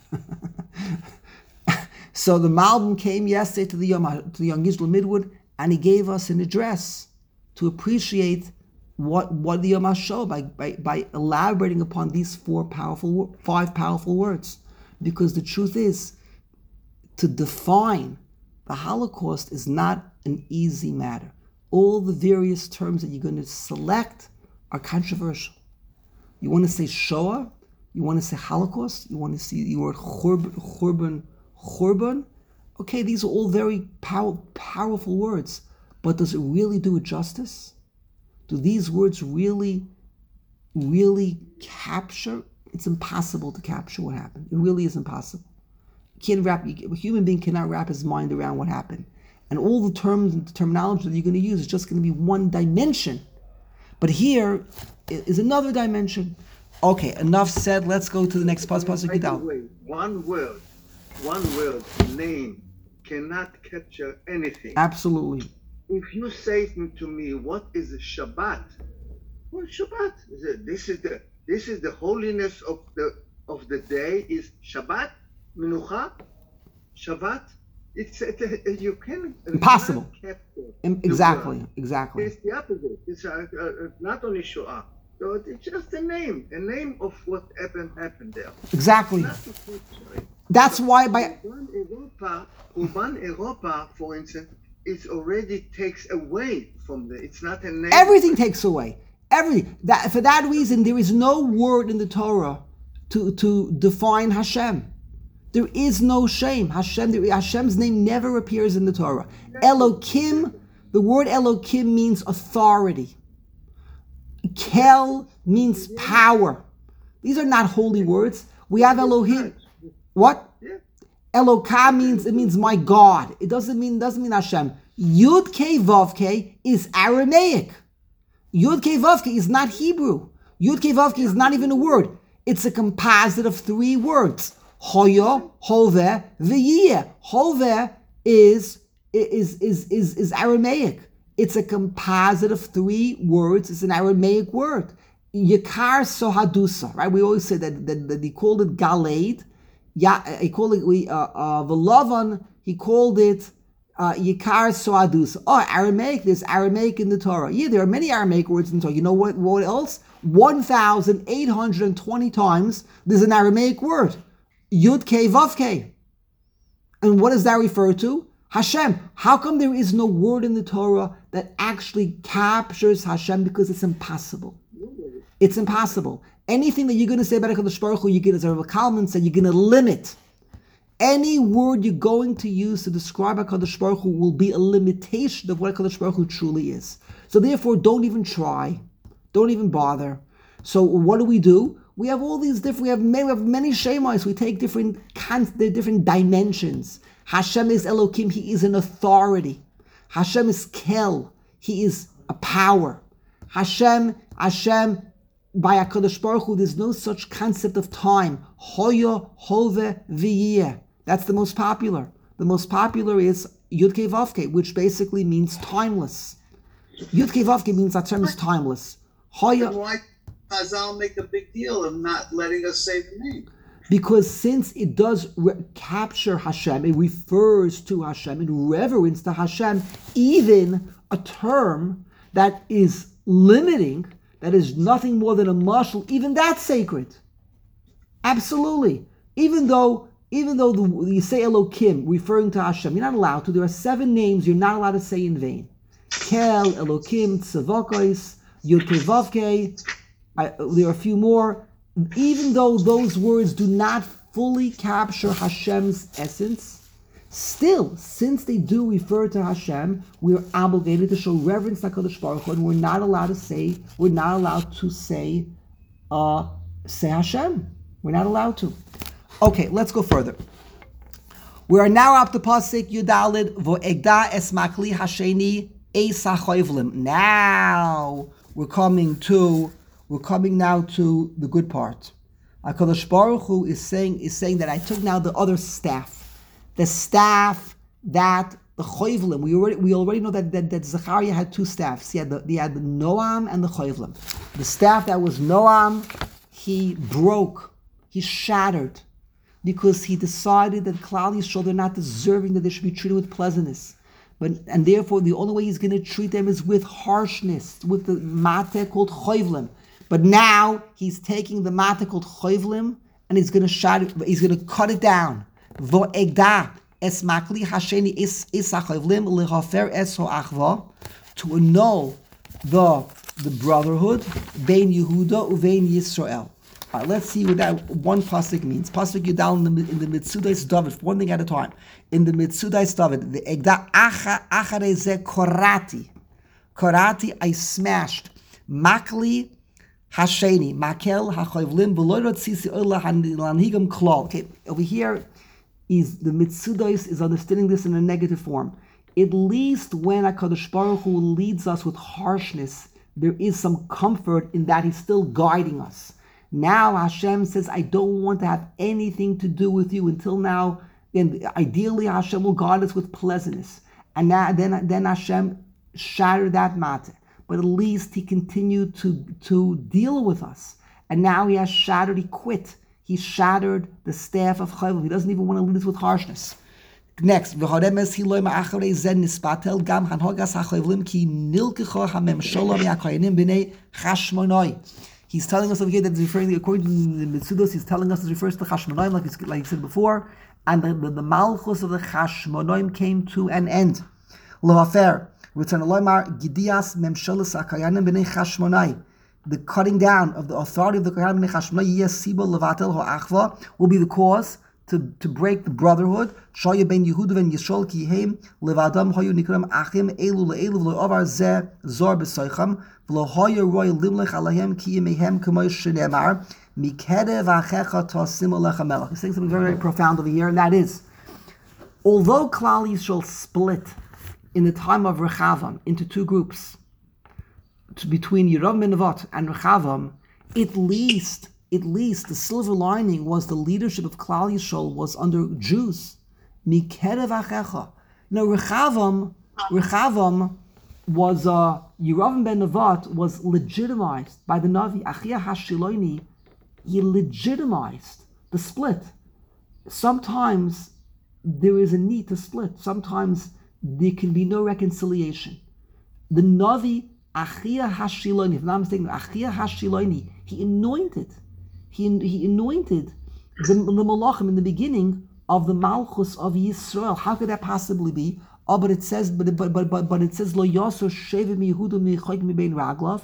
So the Malbim came yesterday to the Yom to the Young Israel Midwood, and he gave us an address to appreciate what what the Yom HaShoah by, by by elaborating upon these four powerful five powerful words, because the truth is, to define the Holocaust is not an easy matter. All the various terms that you're going to select are controversial. You want to say Shoah, you want to say Holocaust, you want to see the word Churban, Churban, Churban. Okay, these are all very pow- powerful words, but does it really do it justice? Do these words really, really capture? It's impossible to capture what happened. It really is impossible. You can't wrap, a human being cannot wrap his mind around what happened. And all the terms and the terminology that you're going to use is just going to be one dimension. But here is another dimension. Okay, enough said. Let's go to the next pasuk. Pasuk By the Gidal. way, one word, one word, name, cannot capture anything. Absolutely. If you say to me, what is Shabbat? Well, Shabbat. Is it- This is the this is the holiness of the of the day. Is Shabbat, Menucha, Shabbat. It's uh, you can Impossible. capture Im- the exactly, word. exactly. It's the opposite. It's uh, uh, not only Shoah. So it's just a name, a name of what happened happened there. Exactly. Not the picture. That's why by Urban Europa, Urban Europa, for instance, it already takes away from the. It's not a name. everything takes away. Everything. That for that reason, there is no word in the Torah to, to define Hashem. There is no shame. Hashem. There, Hashem's name never appears in the Torah. Elokim. The word Elokim means authority. Kel means power. These are not holy words. We have Elohim. What? Yeah. Eloka means it means my God. It doesn't mean doesn't mean Hashem. Yud Kei Vav Kei is Aramaic. Yud Kei Vav Kei is not Hebrew. Yud Kei Vav Kei is not even a word. It's a composite of three words. Hoyo, Hove, V'yiyeh. Hove is is is is is Aramaic. It's a composite of three words. It's an Aramaic word. Yikar Sohadusa. Right? We always say that that, that he called it Galeid. Yeah, he called it we uh, uh V'Lavan. He called it uh, Yikar Soadus. Oh, Aramaic. There's Aramaic in the Torah. Yeah, there are many Aramaic words in the Torah. You know what? What else? One thousand eight hundred and twenty times there's an Aramaic word. Yud Kei Vav Kei. And what does that refer to? Hashem. How come there is no word in the Torah that actually captures Hashem? Because it's impossible. It's impossible. Anything that you're going to say about HaKadosh Baruch Hu, you're going to, as Rav Kalman said, you're going to limit. Any word you're going to use to describe HaKadosh Baruch Hu will be a limitation of what HaKadosh Baruch Hu truly is. So therefore, don't even try. Don't even bother. So what do we do? We have all these different, we have many, we have many Shemais. We take different, different dimensions. Hashem is Elokim. He is an authority. Hashem is Kel. He is a power. Hashem, Hashem, by HaKadosh Baruch Hu, there's no such concept of time. Hoyo, Hove, V'yiyeh. That's the most popular. The most popular is Yud Kei Vav Kei, which basically means timeless. Yud Kei Vav Kei means that term is timeless. Then Hoyo, why Chazal make a big deal of not letting us say the name? because since it does re- capture Hashem, it refers to Hashem, it reverence to Hashem, even a term that is limiting, that is nothing more than a mashal, even that's sacred. Absolutely. Even though, even though the, you say Elokim, referring to Hashem, you're not allowed to. There are seven names you're not allowed to say in vain. Kel, Elokim, Tzavokos, Yud Kei Vav Kei. There are a few more. Even though those words do not fully capture Hashem's essence, still, since they do refer to Hashem, we are obligated to show reverence to HaKadosh Baruch Hu, and we're not allowed to say, we're not allowed to say, uh, say Hashem. We're not allowed to. Okay, let's go further. We are now up to Pasuk Yudalid, Vo'egda es makli hasheni eis ha'choivlim. Now, we're coming to, we're coming now to the good part. HaKadosh Baruch Hu is saying, is saying that I took now the other staff, the staff that the Choivlim, we already we already know that, that, that Zechariah had two staffs. He had the, he had the Noam and the Choivlim. The staff that was Noam, he broke, he shattered, because he decided that Klal Yisrael, they're not deserving that they should be treated with pleasantness. But and therefore the only way he's going to treat them is with harshness, with the mate called Choivlim. But now he's taking the mate called Choivlim and he's going to shatter, he's going to cut it down. Vo'egda es makli hasheni is isachovlim lehafer es ho'achva, to annul the the brotherhood bein Yehuda uvein Yisrael. All right, let's see what that one pasuk means. Pasuk Yudal in the in the Mitzudais David, one thing at a time. In the Mitzudais David, the egda acha achareze korati, korati I smashed makli hasheni makel hachovlim v'loyrot sisi ola hanigam klal. Okay, over here. Is the Mitzudais is understanding this in a negative form. At least when HaKadosh Baruch Hu leads us with harshness, there is some comfort in that He's still guiding us. Now Hashem says, I don't want to have anything to do with you until now. And ideally Hashem will guide us with pleasantness. And now, then, then Hashem shattered that matter. But at least He continued to, to deal with us. And now He has shattered, He quit. He shattered the staff of Chayvul. He doesn't even want to lead us with harshness. Next, v'horemes hiloi ma'acharei zen nispatel gam hanhogas ha'choivlim ki nilkecho ha'memshola me'akoyanim b'nei Chashmonai. He's telling us over here that it's referring, according to the Mitzudos, he's telling us it refers to Chashmonaim, like, like he said before, and the, the, the Malchus of the Chashmonaim came to an end. Lohafer, return Aloymar, Gidias Memsholas Akayanim b'nei Chashmonai. The cutting down of the authority of the Kohanim b'nei Chashmonai, Yeh Siba Levatel Ho'achva, will be the cause to, to break the brotherhood. Shoya ben Yehuda ben Yishol ki heim levadam hoyu nikram achim elu le'elu v'lo avar zeh zor b'soicham v'lo hoyu roy limlech alahem ki yemehem k'moy shenemar mikedev achecha tosim alecha melech. He's saying something very, very profound over here, and that is, although Klal Yisrael split in the time of Rechavam into two groups, to, between Yeravam ben Nevat and Rechavam, at least At least the silver lining was the leadership of Klal Yisrael was under Jews. Mikerev achecha. Now Rechavam, Rechavam was uh, Yeravam ben Nevat was legitimized by the Navi Achia Hashiloini. He legitimized the split. Sometimes there is a need to split. Sometimes there can be no reconciliation. The Navi Achia Hashiloini, if I'm not mistaken, Achia Hashiloini, he anointed. He, he anointed the, the Malachim in the beginning of the Malchus of Yisrael. How could that possibly be? Oh, but it says, but but but but, but it says Lo Yosor Shevet Yehuda Michayk Mibein Raglav.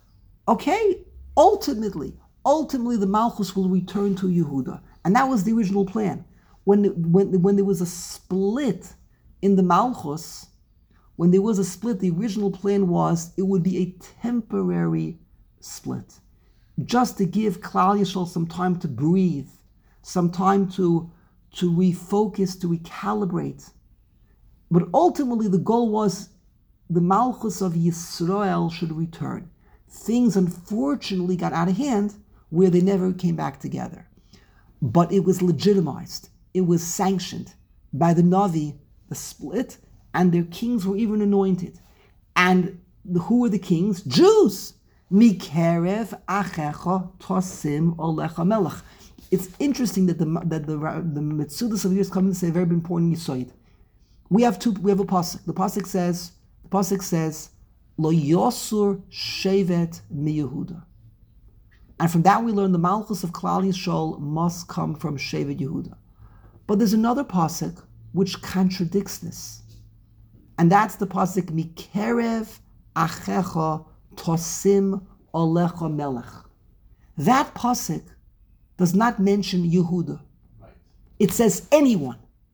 Okay, ultimately, ultimately the Malchus will return to Yehuda, and that was the original plan. When when when there was a split in the Malchus, when there was a split, the original plan was it would be a temporary split, just to give Klal Yisrael some time to breathe, some time to, to refocus, to recalibrate. But ultimately the goal was the Malchus of Yisrael should return. Things unfortunately got out of hand where they never came back together. But it was legitimized. It was sanctioned by the Navi, the split, and their kings were even anointed. And the, who were the kings? Jews. Mikerev achecha tosim olecha melech. It's interesting that the that the the Mitzudas of years come and say a very important yisoid. We have two. We have a pasuk. The pasuk says the pasuk says Lo Yosur Shevet Mi Yehuda, and from that we learn the Malchus of Klal Yisrael must come from Shevet Yehuda. But there's another pasuk which contradicts this, and that's the pasuk Mikerev achecha Tosim Olecha Melech. That pasuk does not mention Yehuda. Right. It says anyone.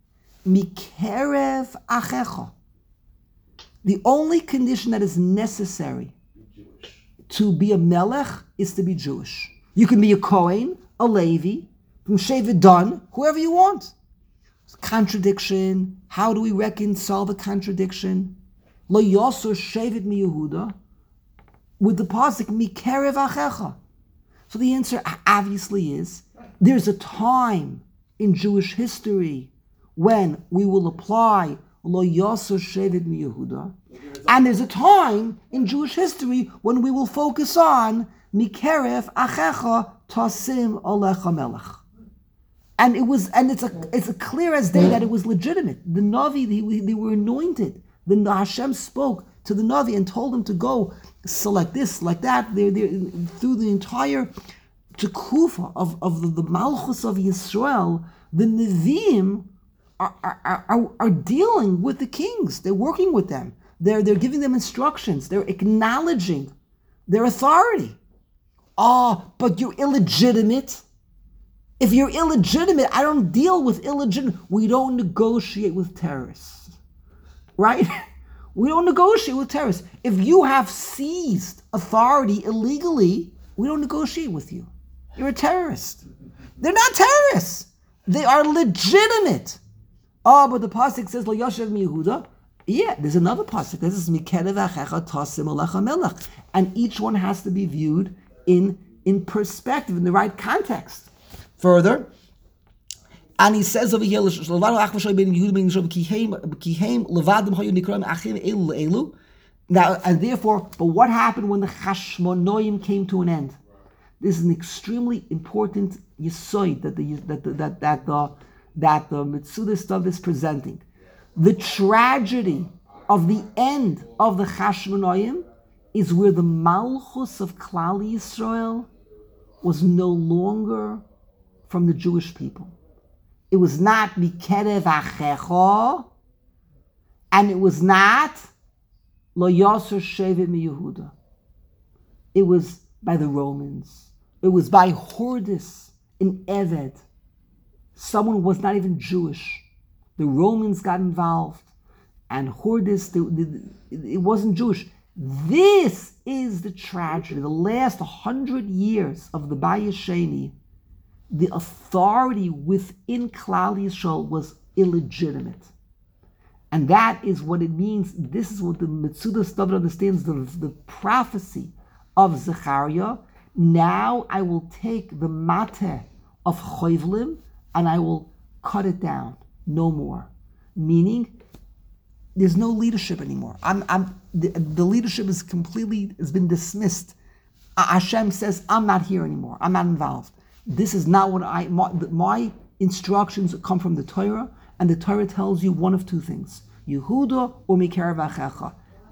Mikerev Achecha. The only condition that is necessary be to be a Melech is to be Jewish. You can be a Kohen, a Levi, from Shevet Dan, whoever you want. Contradiction. How do we reconcile the contradiction? Lo Yosor Shevet Mi Yehuda. With the pasuk Mikerev Achecha. So the answer obviously is there's a time in Jewish history when we will apply Lo Yosor Shevet Mi Yehuda, and there's a time in Jewish history when we will focus on Mikerev Achecha Tosim Olecha Melech. And it was, and it's a it's a clear as day that it was legitimate. The Navi, they, they were anointed. The Hashem spoke to the Navi and told him to go select this, like that. They're, they're, through the entire Tekufa of, of the, the Malchus of Yisrael, the Nevi'im are, are, are, are dealing with the kings. They're working with them. They're, they're giving them instructions. They're acknowledging their authority. Oh, but you're illegitimate. If you're illegitimate, I don't deal with illegitimate. We don't negotiate with terrorists. Right? We don't negotiate with terrorists. If you have seized authority illegally, we don't negotiate with you. You're a terrorist. They're not terrorists. They are legitimate. Oh, but the pasuk says, Lo Yoshev Mi Yehuda. Yeah, there's another pasuk. This is Mikerev Achecha Tosim Olecha Melech. And each one has to be viewed in, in perspective, in the right context. Further, and he says over here, now, and therefore, but what happened when the Chashmonoim came to an end? This is an extremely important yisoid that the that the, that that the that the Metzudah stuff is presenting. The tragedy of the end of the Chashmonaim is where the Malchus of Klal Yisrael was no longer from the Jewish people. It was not Mikerev Achecha, and it was not Lo Yasser Shevet MiYehuda. It was by the Romans. It was by Hordis in Eved. Someone who was not even Jewish. The Romans got involved, and Hordis, it wasn't Jewish. This is the tragedy. The last hundred years of the Bayis Sheni, the authority within Klal Yisrael was illegitimate. And that is what it means. This is what the Metzudah David understands, the, the prophecy of Zechariah. Now I will take the mateh of Choivlim and I will cut it down. No more. Meaning, there's no leadership anymore. I'm, I'm, the, the leadership is completely, has been dismissed. Hashem says, I'm not here anymore. I'm not involved. This is not what I, my, my instructions come from the Torah, and the Torah tells you one of two things. Yehuda or Mikerev Achecha.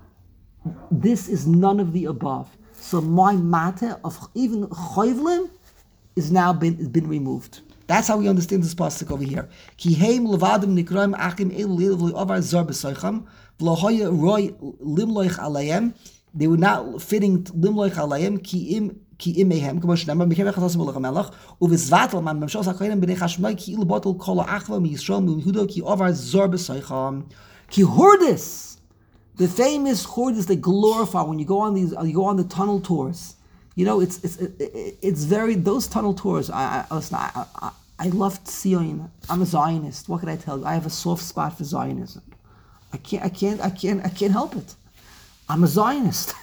This is none of the above. So my mateh of even Choivlim is now been, been removed. That's how we understand this pasuk over here. Ki heim levadim nikraim achim elu le'ovar zar b'soicham v'lohoya roy limloich alayim. They were not fitting limloich alayim ki im ki im mehem k'mo shnamar mikerev chatas melech hamelach u'vizvatel man memshos hakoyim b'nei chashmai ki ilu botel kol ha'achva miYisrael miYehuda ki ovar zar b'soicham ki Hordis. The famous Hordis they glorify when you go on these, you go on the tunnel tours. You know, it's it's it's very, those tunnel tours. I I, listen, I, I, I love Zion. I'm a Zionist. What can I tell you? I have a soft spot for Zionism. I can't I can't I can't I can't help it. I'm a Zionist.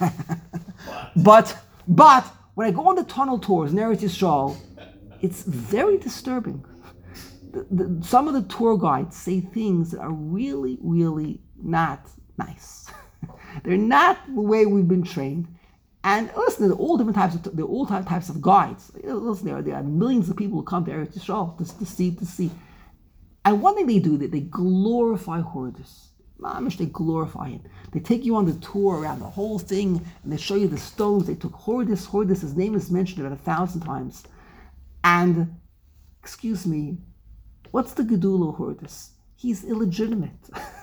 but but when I go on the tunnel tours in Eretz Yisrael, it's very disturbing. The, the, some of the tour guides say things that are really really not nice. They're not the way we've been trained. And listen, there are all different types of there are all types of guides. Listen, there are, there are millions of people who come to Eretz Yisrael to, to see to see. And one thing they do, that they glorify Hordis. Mamish, they glorify him. They take you on the tour around the whole thing, and they show you the stones. They took Hordis. Hordis, his name is mentioned about a thousand times. And excuse me, what's the Gedula Hordis? He's illegitimate.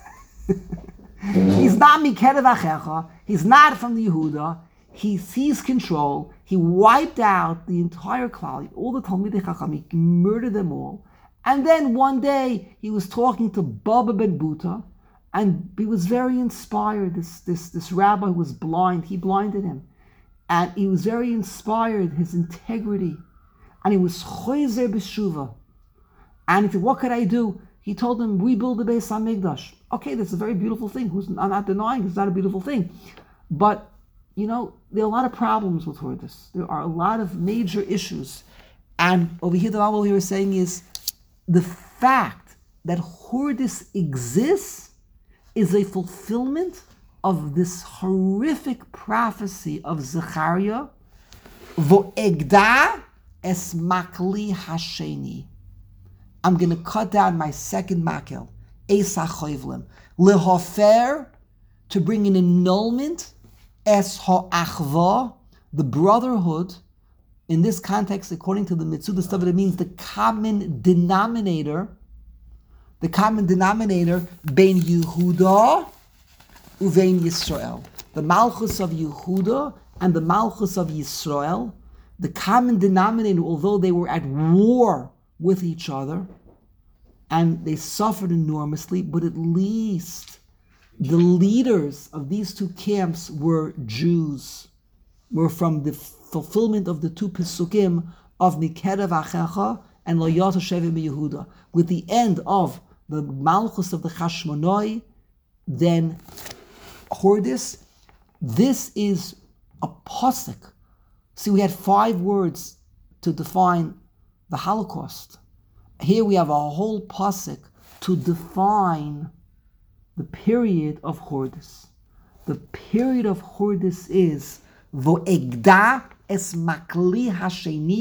He's not Mikerev Achecha. He's not from the Yehuda. He seized control. He wiped out the entire Klal, all the Talmidei Chacham. He murdered them all. And then one day he was talking to Baba Ben Buta, and he was very inspired. This this this rabbi who was blind, he blinded him, and he was very inspired. His integrity, and he was choizer b'shuva. And he said, "What could I do?" He told him, "Rebuild the Beis Hamikdash." Okay, that's a very beautiful thing. Who's, I'm not denying it's not a beautiful thing, but you know, there are a lot of problems with Hordis. There are a lot of major issues. And over here, the Bible here is saying is the fact that Hordis exists is a fulfillment of this horrific prophecy of Zechariah, Vo'egda es makli hasheni. I'm going to cut down my second makel, Esa choivlim, lehofer, to bring an annulment, Es ha'achva, the brotherhood, in this context, according to the Metzudah stuff, it means the common denominator, the common denominator, Bein Yehuda uvein Yisrael. The Malchus of Yehuda and the Malchus of Yisrael, the common denominator, although they were at war with each other, and they suffered enormously, but at least the leaders of these two camps were Jews, were from the fulfillment of the two Pesukim of Mikerev Achecha and Lo Yasser Shevet MiYehuda. With the end of the Malchus of the Chashmonai, then Hordis, this is a pasuk. See, we had five words to define the Holocaust. Here we have a whole pasuk to define the period of Hordis. The period of Hordis is Vo'egda es makli hasheni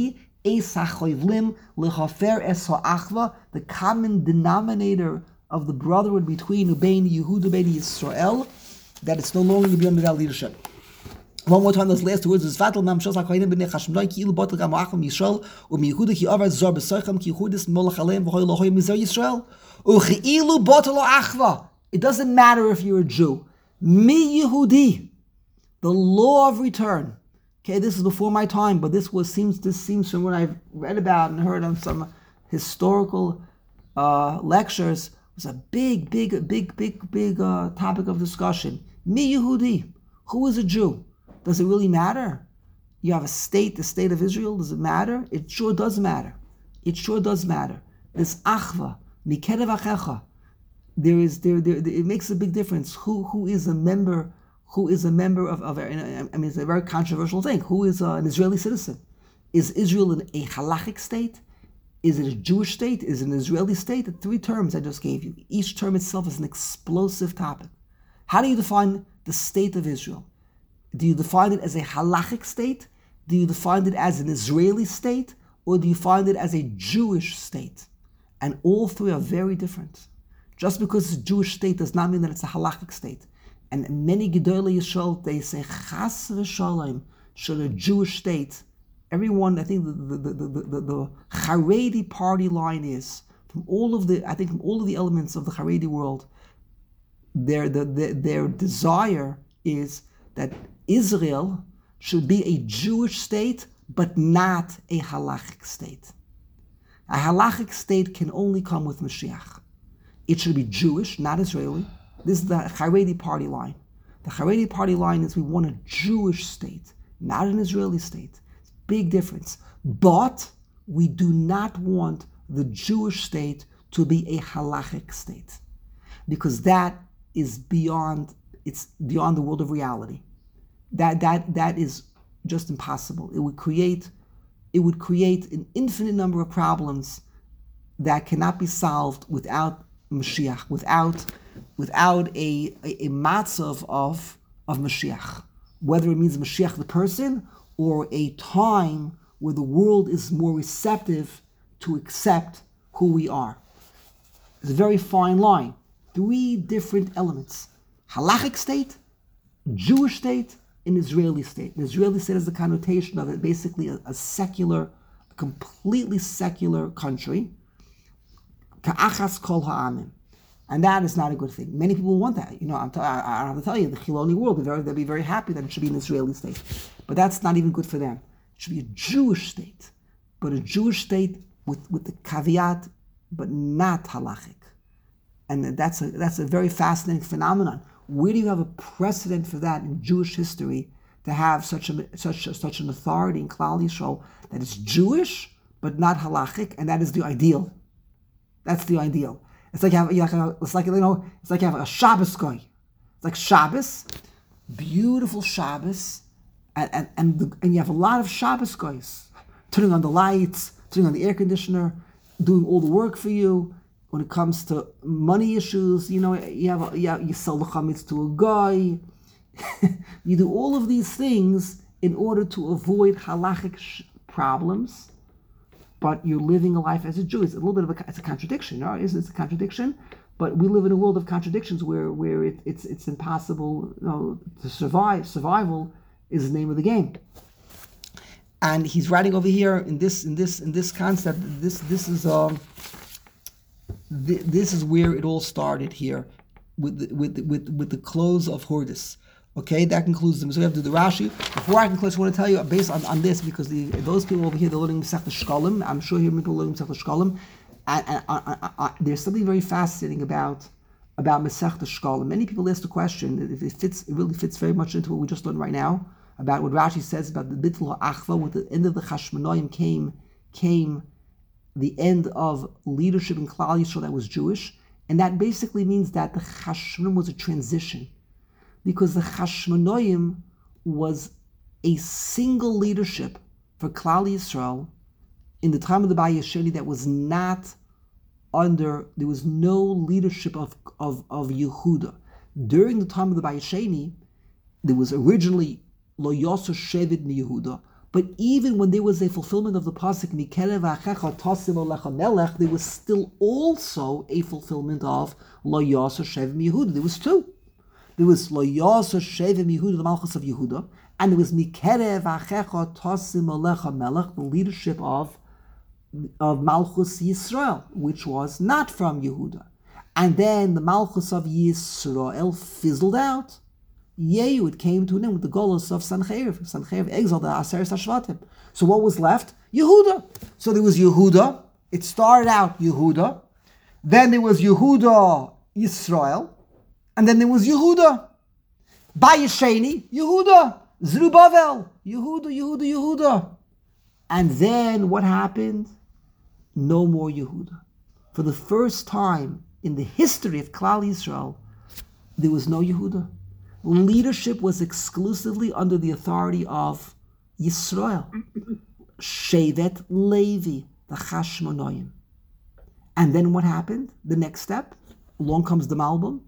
Eis hachoivlim lechafer es ha'achva. The common denominator of the brotherhood between Ubein Yehuda Ubein Yisrael, that it's no longer going to be under that leadership. One more time, those last two words is Vatal Nam Shos HaKohenim B'nei Chashmonai Ki Ilu Botel Gam Ha'achim Yisrael U'mi Yehuda Ki Avar Zor B'Soichem Ki Yehudis Molech Aleim V'Hoi Lohoi Mizar Yisrael U'Chi Ilu Botel Achva. It doesn't matter if you're a Jew. Mi Yehudi, the law of return. Okay, this is before my time, but this was seems this seems from what I've read about and heard on some historical uh, lectures, was a big, big, big, big, big uh, topic of discussion. Mi Yehudi, who is a Jew? Does it really matter? You have a state, the state of Israel. Does it matter? It sure does matter. It sure does matter. This achva, mikerev achecha. There is there, there. It makes a big difference. Who who is a member? Who is a member of? of I mean, it's a very controversial thing. Who is uh, an Israeli citizen? Is Israel an, a halachic state? Is it a Jewish state? Is it an Israeli state? The three terms I just gave you. Each term itself is an explosive topic. How do you define the state of Israel? Do you define it as a halachic state? Do you define it as an Israeli state? Or do you find it as a Jewish state? And all three are very different. Just because it's a Jewish state does not mean that it's a halachic state. And many Gedolei Yisrael, they say, Chas v'shalom, should a Jewish state, everyone, I think the the, the, the, the, the Haredi party line is, from all of the, I think from all of the elements of the Haredi world, their, the, the, their desire is that Israel should be a Jewish state, but not a halachic state. A halachic state can only come with Mashiach. It should be Jewish, not Israeli. This is the Haredi party line. The Haredi party line is we want a Jewish state, not an Israeli state. It's a big difference. But we do not want the Jewish state to be a halachic state, because that is beyond, it's beyond the world of reality. That that that is just impossible. It would create, it would create an infinite number of problems that cannot be solved without Mashiach, without without a a, a matzav of of Mashiach, whether it means Mashiach the person or a time where the world is more receptive to accept who we are. It's a very fine line. Three different elements: halachic state, Jewish state, an Israeli state. An Israeli state is the connotation of it, basically a, a secular, a completely secular country. Ka'achas kol ha'amim. And that is not a good thing. Many people want that. You know, I'm t- I, I have to tell you, the Chiloni world, they'll be very happy that it should be an Israeli state. But that's not even good for them. It should be a Jewish state. But a Jewish state with, with the caveat, but not halachic. And that's a, that's a very fascinating phenomenon. Where do you have a precedent for that in Jewish history, to have such a, such a, such an authority in Klal Yisrael that is Jewish but not halachic, and that is the ideal. That's the ideal. It's like you have, you have it's like you know, it's like you have a Shabbos guy. It's like Shabbos, beautiful Shabbos, and and and, the, and you have a lot of Shabbos guys turning on the lights, turning on the air conditioner, doing all the work for you. When it comes to money issues, you know, you have a, you, have, you sell the chametz to a guy. You do all of these things in order to avoid halachic sh- problems, but you're living a life as a Jew. It's a little bit of a, it's a contradiction, right? It's, it's a contradiction, but we live in a world of contradictions where where it, it's it's impossible, you know, to survive. Survival is the name of the game. And he's writing over here in this in this in this concept. This this is um. This is where it all started here, with the, with the, with with the close of Hordis. Okay, that concludes them. So we have to do the Rashi. Before I conclude, I want to tell you based on, on this, because the, those people over here, they're learning Masechta Shkalim. I'm sure here people are learning Masechta Shkalim, and, and uh, uh, uh, there's something very fascinating about about Masechta Shkalim. Many people ask the question. It, it fits. It really fits very much into what we just learned right now about what Rashi says about the Bittul Ha'achva. With the end of the Chashmonaim came came. the end of leadership in Klal Yisrael that was Jewish, and that basically means that the Chashmonaim was a transition, because the Chashmonaim was a single leadership for Klal Yisrael in the time of the Bayesheni that was not under, there was no leadership of, of, of Yehuda. During the time of the Bayesheni, there was originally Lo Yosef Shevet in Yehuda, But even when there was a fulfillment of the pasuk Mikerev Achecha Tasim Olecha Melech, there was still also a fulfillment of Lo Yasser Shevim Yehuda. There was two. There was Lo Yasser Shevim Yehuda, the Malchus of Yehuda, and there was Mikerev Achecha Tasim Olecha Melech, the leadership of of Malchus Yisrael, which was not from Yehuda. And then the Malchus of Yisrael fizzled out. Yehu, it came to an end with the Golos of Sancheiriv. Sancheiriv exiled the Aseres HaShvatim. So what was left? Yehuda. So there was Yehuda. It started out Yehuda. Then there was Yehuda Yisrael. And then there was Yehuda. Bayesheni, Yehuda. Zerubbabel, Yehuda, Yehuda, Yehuda. And then what happened? No more Yehuda. For the first time in the history of Klal Yisrael, there was no Yehuda. Leadership was exclusively under the authority of Yisrael. Shevet Levi, the Chashmonoim. And then what happened? The next step, along comes the Malbim.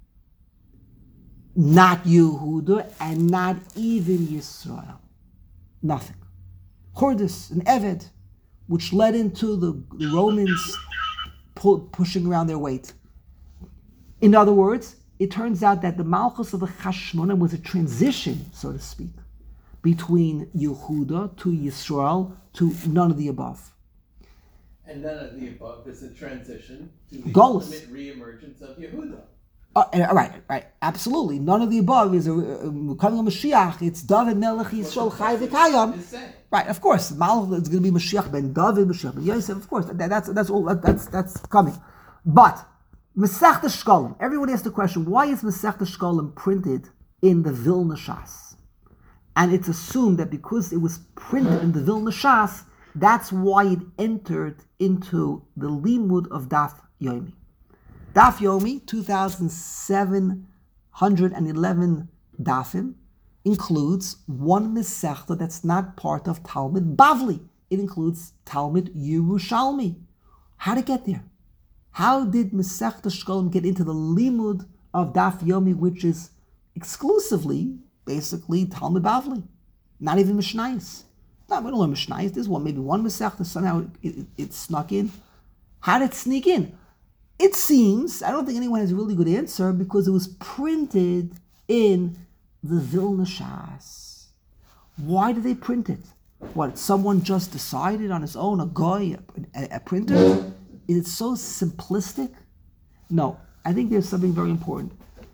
Not Yehuda and not even Yisrael. Nothing. Hordis, an Eved, which led into the, the Romans pu- pushing around their weight. In other words, it turns out that the Malchus of the Chashmonim was a transition, so to speak, between Yehuda to Yisrael to none of the above. And none of the above is a transition to the Golus. ultimate re-emergence of Yehuda. Uh, right, right, absolutely. None of the above is a, a, coming a Mashiach. It's David Melech Yisrael Chai V'Kayam. Right, of course. Malach is going to be Mashiach ben David, Mashiach ben Yosef. Of course, that, that's that's all. That, that's that's coming. But Masechta Shkolim. Everyone asks the question: why is Masechta Shkolim printed in the Vilna Shas? And it's assumed that because it was printed in the Vilna Shas, that's why it entered into the limud of Daf Yomi. Daf Yomi, two thousand seven hundred eleven dafim, includes one Masechta that's not part of Talmud Bavli. It includes Talmud Yerushalmi. How did it get there? How did Masechta Shkolim get into the limud of Daf Yomi, which is exclusively, basically, Talmud Bavli? Not even Mishnayos. No, we don't learn Mishnayos. There's one, maybe one Masechta, somehow it, it, it snuck in. How did it sneak in? It seems, I don't think anyone has a really good answer, because it was printed in the Vilna Shas. Why did they print it? What, someone just decided on his own, a guy, a, a printer? Is it so simplistic? No, I think there's something very important.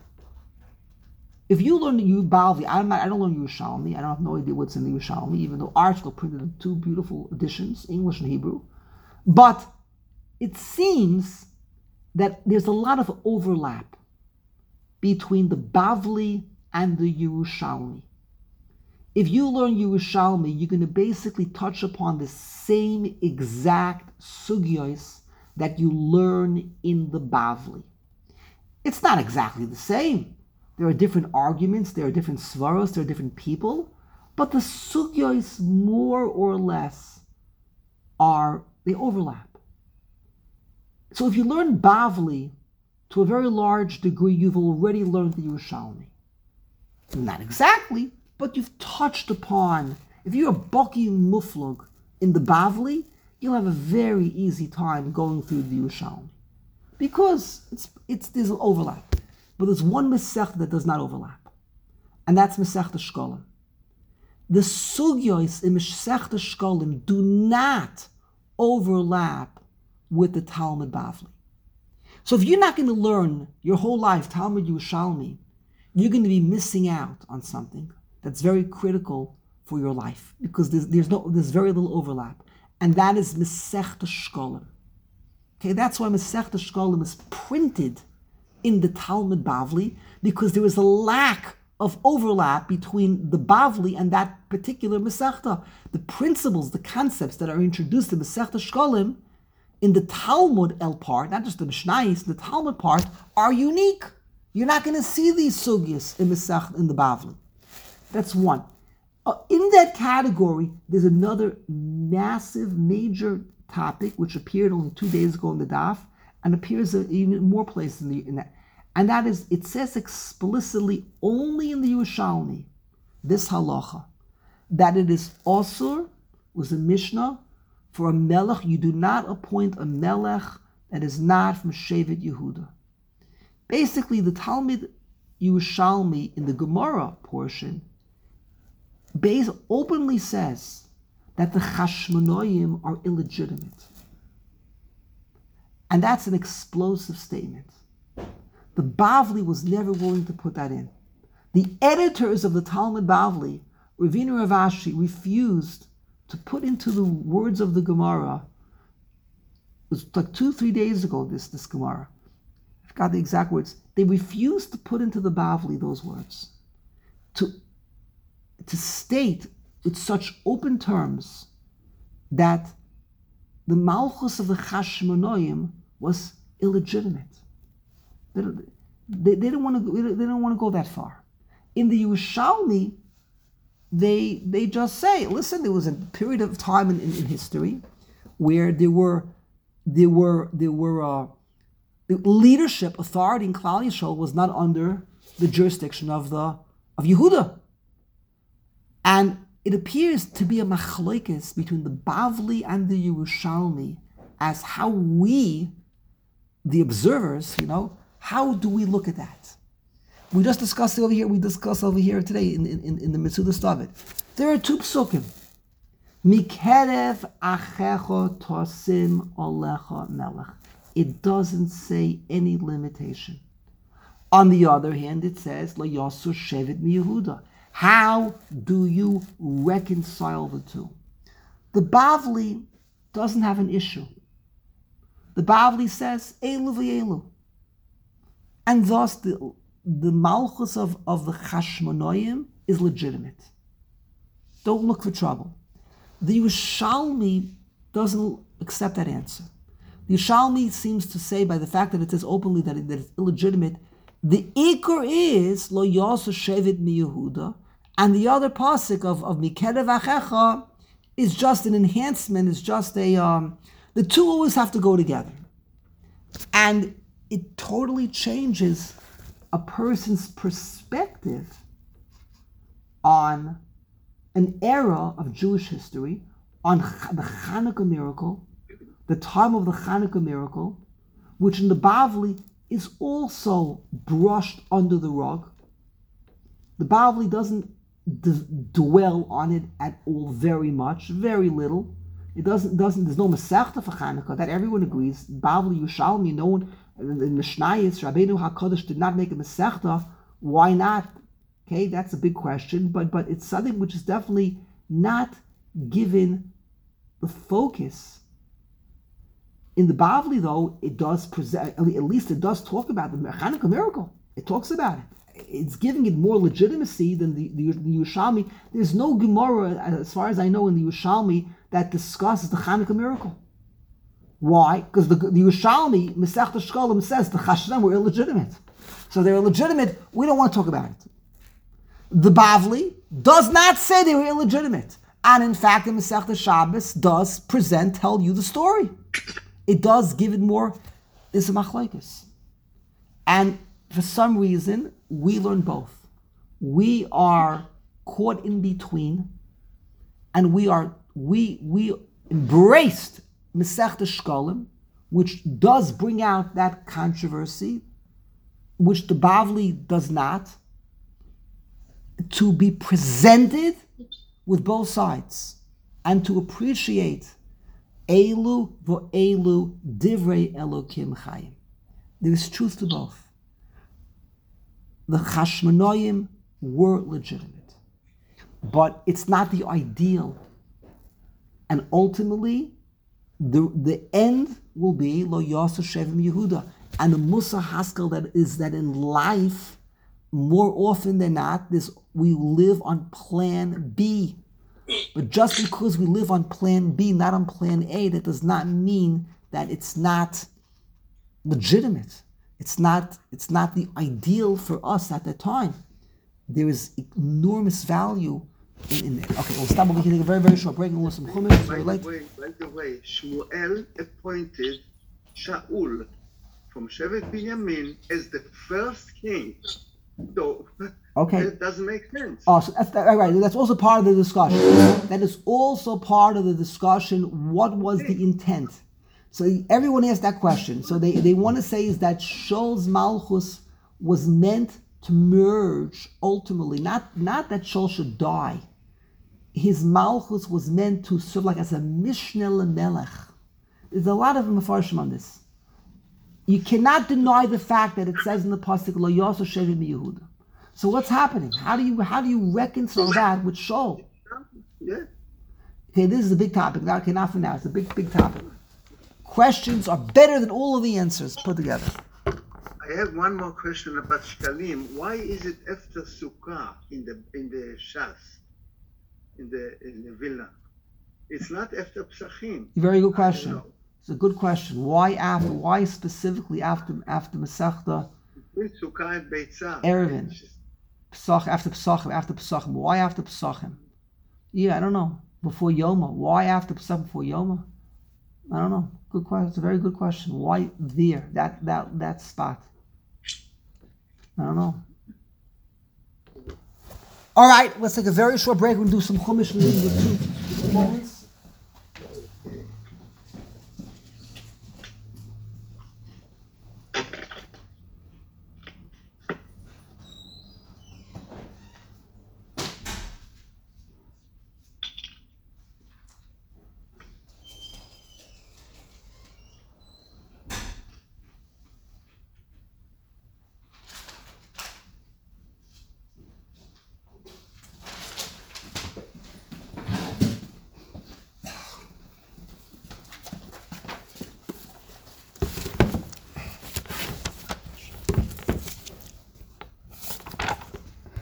If you learn you Bavli, I'm not, I don't learn Yerushalmi. I don't have no idea what's in the Yerushalmi, even though ArtScroll printed in two beautiful editions, English and Hebrew. But it seems that there's a lot of overlap between the Bavli and the Yerushalmi. If you learn Yerushalmi, you're going to basically touch upon the same exact sugyos that you learn in the Bavli. It's not exactly the same. There are different arguments, there are different svaros, there are different people, but the sugyos more or less are, they overlap. So if you learn Bavli, to a very large degree, you've already learned the Yerushalmi. Not exactly, but you've touched upon, if you're a Baki Muflug in the Bavli, you'll have a very easy time going through the Yerushalmi. Because it's, it's, there's an overlap. But there's one Masechta that does not overlap. And that's Masechta Shkolim. The Sugyos in Masechta Shkolim do not overlap with the Talmud Bavli. So if you're not going to learn your whole life Talmud Yerushalmi, you're going to be missing out on something that's very critical for your life, because there's, there's no there's very little overlap, and that is Masechta Shkolim. Okay, that's why Masechta Shkolim is printed in the Talmud Bavli, because there is a lack of overlap between the Bavli and that particular Masechta. The principles, the concepts that are introduced in Masechta Shkolim in the Talmud El part, not just the Mishnayos, the Talmud part, are unique. You're not going to see these sugyas in Masech, in the Bavli. That's one. Uh, in that category, there's another massive, major topic which appeared only two days ago in the Daf, and appears in even more places in, the, in that. And that is, it says explicitly only in the Yerushalmi, this halacha, that it is osur, was a Mishnah, for a melech, you do not appoint a melech that is not from Shevet Yehuda. Basically, the Talmud Yerushalmi in the Gemara portion base openly says that the Chashmonoim are illegitimate. And that's an explosive statement. The Bavli was never willing to put that in. The editors of the Talmud Bavli, Ravina Rav Ashi, refused to put into the words of the Gemara. It was like two, three days ago, this, this Gemara. I forgot the exact words. They refused to put into the Bavli those words. To, to state with such open terms that the Malchus of the Chashmonoim was illegitimate. They don't, they, they don't want to. They don't want to go that far. In the Yerushalmi, they they just say, listen, there was a period of time in, in, in history where there were there were there were uh, the leadership authority in Klal Yisrael was not under the jurisdiction of the of Yehuda, and it appears to be a machlokes between the Bavli and the Yerushalmi as how we, the observers, you know, how do we look at that? We just discussed it over here, we discussed over here today in, in, in the Metzudas David. There are two psukim. Mikerev achecho tosim olecha melech. It doesn't say any limitation. On the other hand, it says, Lo yasur shevet mi Yehuda. How do you reconcile the two? The Bavli doesn't have an issue. The Bavli says, Elu v'elu. And thus the, the Malchus of, of the Chashmonoim is legitimate. Don't look for trouble. The Yerushalmi doesn't accept that answer. The Yerushalmi seems to say, by the fact that it says openly that, it, that it's illegitimate, the Iker is Lo Yasur Shevet mi Yehuda, and the other pasuk of of Mikerev Achecha is just an enhancement. Is just a um, the two always have to go together, and it totally changes a person's perspective on an era of Jewish history, on the Hanukkah miracle, the time of the Hanukkah miracle, which in the Bavli is also brushed under the rug. The Bavli doesn't d- dwell on it at all very much, very little. It doesn't, doesn't, there's no Masechta for Hanukkah, that everyone agrees. Bavli, Yerushalmi, no one, in Mishnayos, Rabbeinu HaKadosh did not make a Masechta. Why not? Okay, that's a big question, but but it's something which is definitely not given the focus. In the Bavli, though, it does present, at least it does talk about the Hanukkah miracle. It talks about it. It's giving it more legitimacy than the, the, the Yerushalmi. There's no Gemara, as far as I know, in the Yerushalmi that discusses the Hanukkah miracle. Why? Because the, the Yerushalmi, Masechta Shkolim, says the Chashmonoim were illegitimate. So they're illegitimate, we don't want to talk about it. The Bavli does not say they were illegitimate. And in fact, the Masechta Shabbos does present, tell you the story. It does give it more, it's a machlokes. And for some reason, we learn both. We are caught in between, and we are we we embraced Masechta Shkolim, which does bring out that controversy, which the Bavli does not, to be presented with both sides, and to appreciate Elu v'elu divrei Elokim chayim. There is truth to both. The Chashmonoim were legitimate, but it's not the ideal. And ultimately, the the end will be Lo Yasur Shevet mi Yehuda. And the Musar Haskell that is that in life, more often than not, this we live on plan B. But just because we live on plan B, not on plan A, that does not mean that it's not legitimate. It's not, it's not the ideal for us at the time. There is enormous value in, in it. Okay, we'll stop over here. Take a very, very short break and we'll some chumash. By the way, by the way, Shmuel appointed Shaul from Shevet Binyamin as the first king. So Okay. It doesn't make sense. Oh, so that's that, right, right. That's also part of the discussion. That is also part of the discussion. What was the intent? So everyone asked that question. So they, they want to say is that Shaul's Malchus was meant to merge ultimately, not not that Shaul should die. His Malchus was meant to serve like as a Mishneh L'Melech. There's a lot of Mefarshim on this. You cannot deny the fact that it says in the pasuk Lo Yosef Shevim Yehuda. So what's happening? How do you how do you reconcile that with Shaul? Yeah. Okay, this is a big topic. Now, okay, not for now. It's a big, big topic. Questions are better than all of the answers put together. I have one more question about Shkalim. Why is it after Sukkah in the in the Shas, in the in the Vilna? It's not after Psachim. Very good I question. don't know. It's a good question. Why after? Why specifically after after Masechta Between Sukkah and Beitzah. Erevin? It's just- Pesach after Pesachim after Pesachim? Why after Pesachim? Yeah, I don't know. Before Yoma. Why after Pesach before Yoma? I don't know. Good question. It's a very good question. Why there? That that that spot. I don't know. All right, let's take a very short break. We'll do some Chumash reading with two moments.